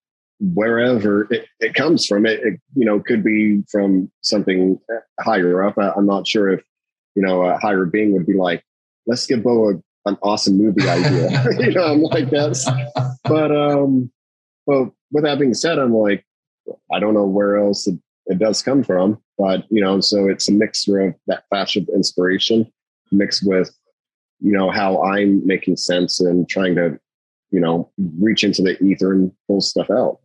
wherever it, it comes from. It, it, you know, could be from something higher up. I, I'm not sure if, you know, a higher being would be like, let's give Bo a, an awesome movie idea. You know, I'm like, that's, but, um, well, with that being said, I'm like, I don't know where else it, it does come from, but, you know, so it's a mixture of that flash of inspiration mixed with, you know, how I'm making sense and trying to, you know, reach into the ether and pull stuff out.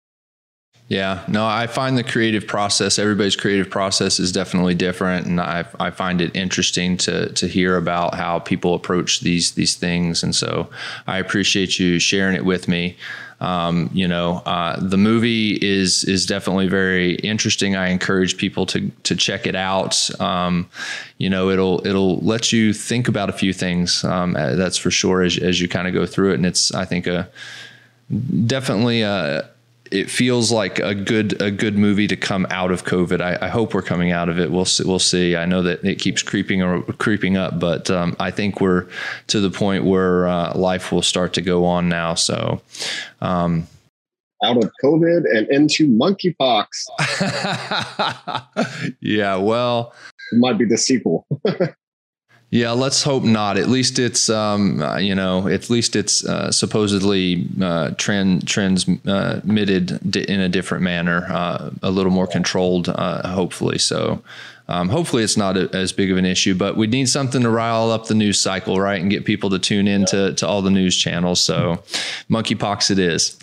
Yeah, no, I find the creative process, everybody's creative process is definitely different. And I I find it interesting to to hear about how people approach these these things. And so I appreciate you sharing it with me. Um, you know, uh, the movie is is definitely very interesting. I encourage people to to check it out. Um, you know, it'll it'll let you think about a few things. Um, that's for sure as as you kind of go through it. And it's, I think, a definitely a it feels like a good a good movie to come out of COVID. I, I hope we're coming out of it. We'll see, we'll see. I know that it keeps creeping or creeping up, but um, I think we're to the point where uh, life will start to go on now. So, um, out of COVID and into monkeypox. Yeah, well, it might be the sequel. Yeah, let's hope not. At least it's, um, uh, you know, at least it's uh, supposedly uh, trend transmitted di- in a different manner, uh, a little more controlled, uh, hopefully. So um, hopefully it's not a, as big of an issue, but we need something to rile up the news cycle, right, and get people to tune in to, to all the news channels. So monkeypox it is.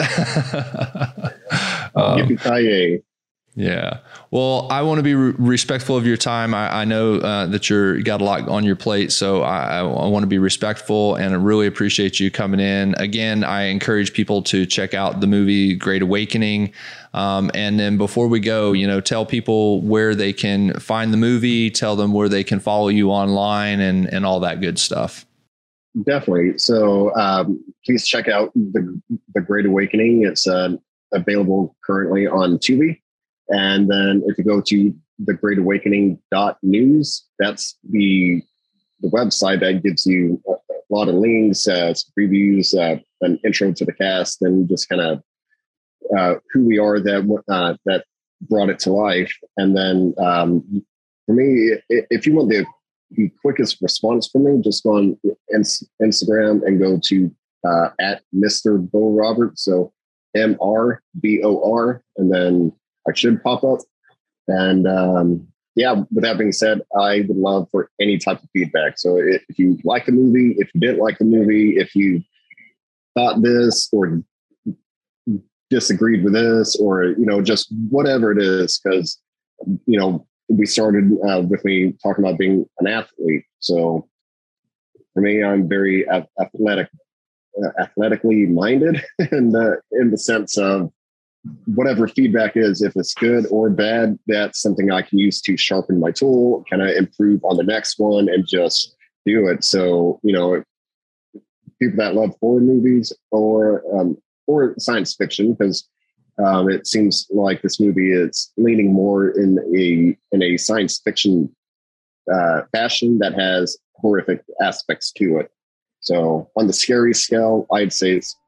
um, Yippee-ki-yay. Yeah. Well, I want to be re- respectful of your time. I, I know uh, that you're you got a lot on your plate, so I, I want to be respectful, and I really appreciate you coming in. Again, I encourage people to check out the movie Great Awakening. Um, and then before we go, you know, tell people where they can find the movie, tell them where they can follow you online and, and all that good stuff. Definitely. So um, please check out the, the Great Awakening. It's uh, available currently on Tubi. And then if you go to the great awakening dot news, that's the the website that gives you a, a lot of links, uh, reviews, uh, an intro to the cast, and just kind of uh, who we are that uh, that brought it to life. And then um, for me, if you want the, the quickest response from me, just go on Instagram and go to uh, at Mister Bo Roberts. So M R B O R, and then I should pop up. And um, yeah, with that being said, I would love for any type of feedback. So if you like the movie, if you didn't like the movie, if you thought this or disagreed with this, or, you know, just whatever it is, because, you know, we started uh, with me talking about being an athlete. So for me, I'm very athletic, uh, athletically minded in the, in the sense of, whatever feedback is, if it's good or bad, that's something I can use to sharpen my tool, kind of improve on the next one and just do it. So, you know, people that love horror movies or, um, or science fiction, because um, it seems like this movie is leaning more in a, in a science fiction uh, fashion that has horrific aspects to it. So on the scary scale, I'd say it's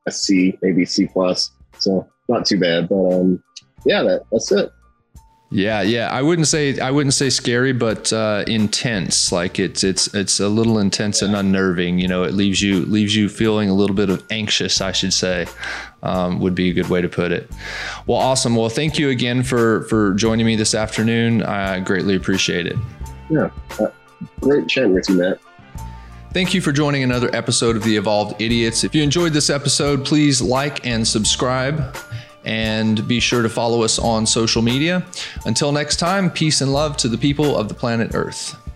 a C, maybe C plus. So not too bad, but um, yeah, that, that's it. Yeah, yeah. I wouldn't say I wouldn't say scary, but uh, intense. Like it's it's it's a little intense and unnerving. You know, it leaves you leaves you feeling a little bit of anxious, I should say, um, would be a good way to put it. Well, awesome. Well, thank you again for for joining me this afternoon. I greatly appreciate it. Yeah, uh, great chatting with you, Matt. Thank you for joining another episode of the Evolved Idiots. If you enjoyed this episode, please like and subscribe. And be sure to follow us on social media. Until next time, peace and love to the people of the planet Earth.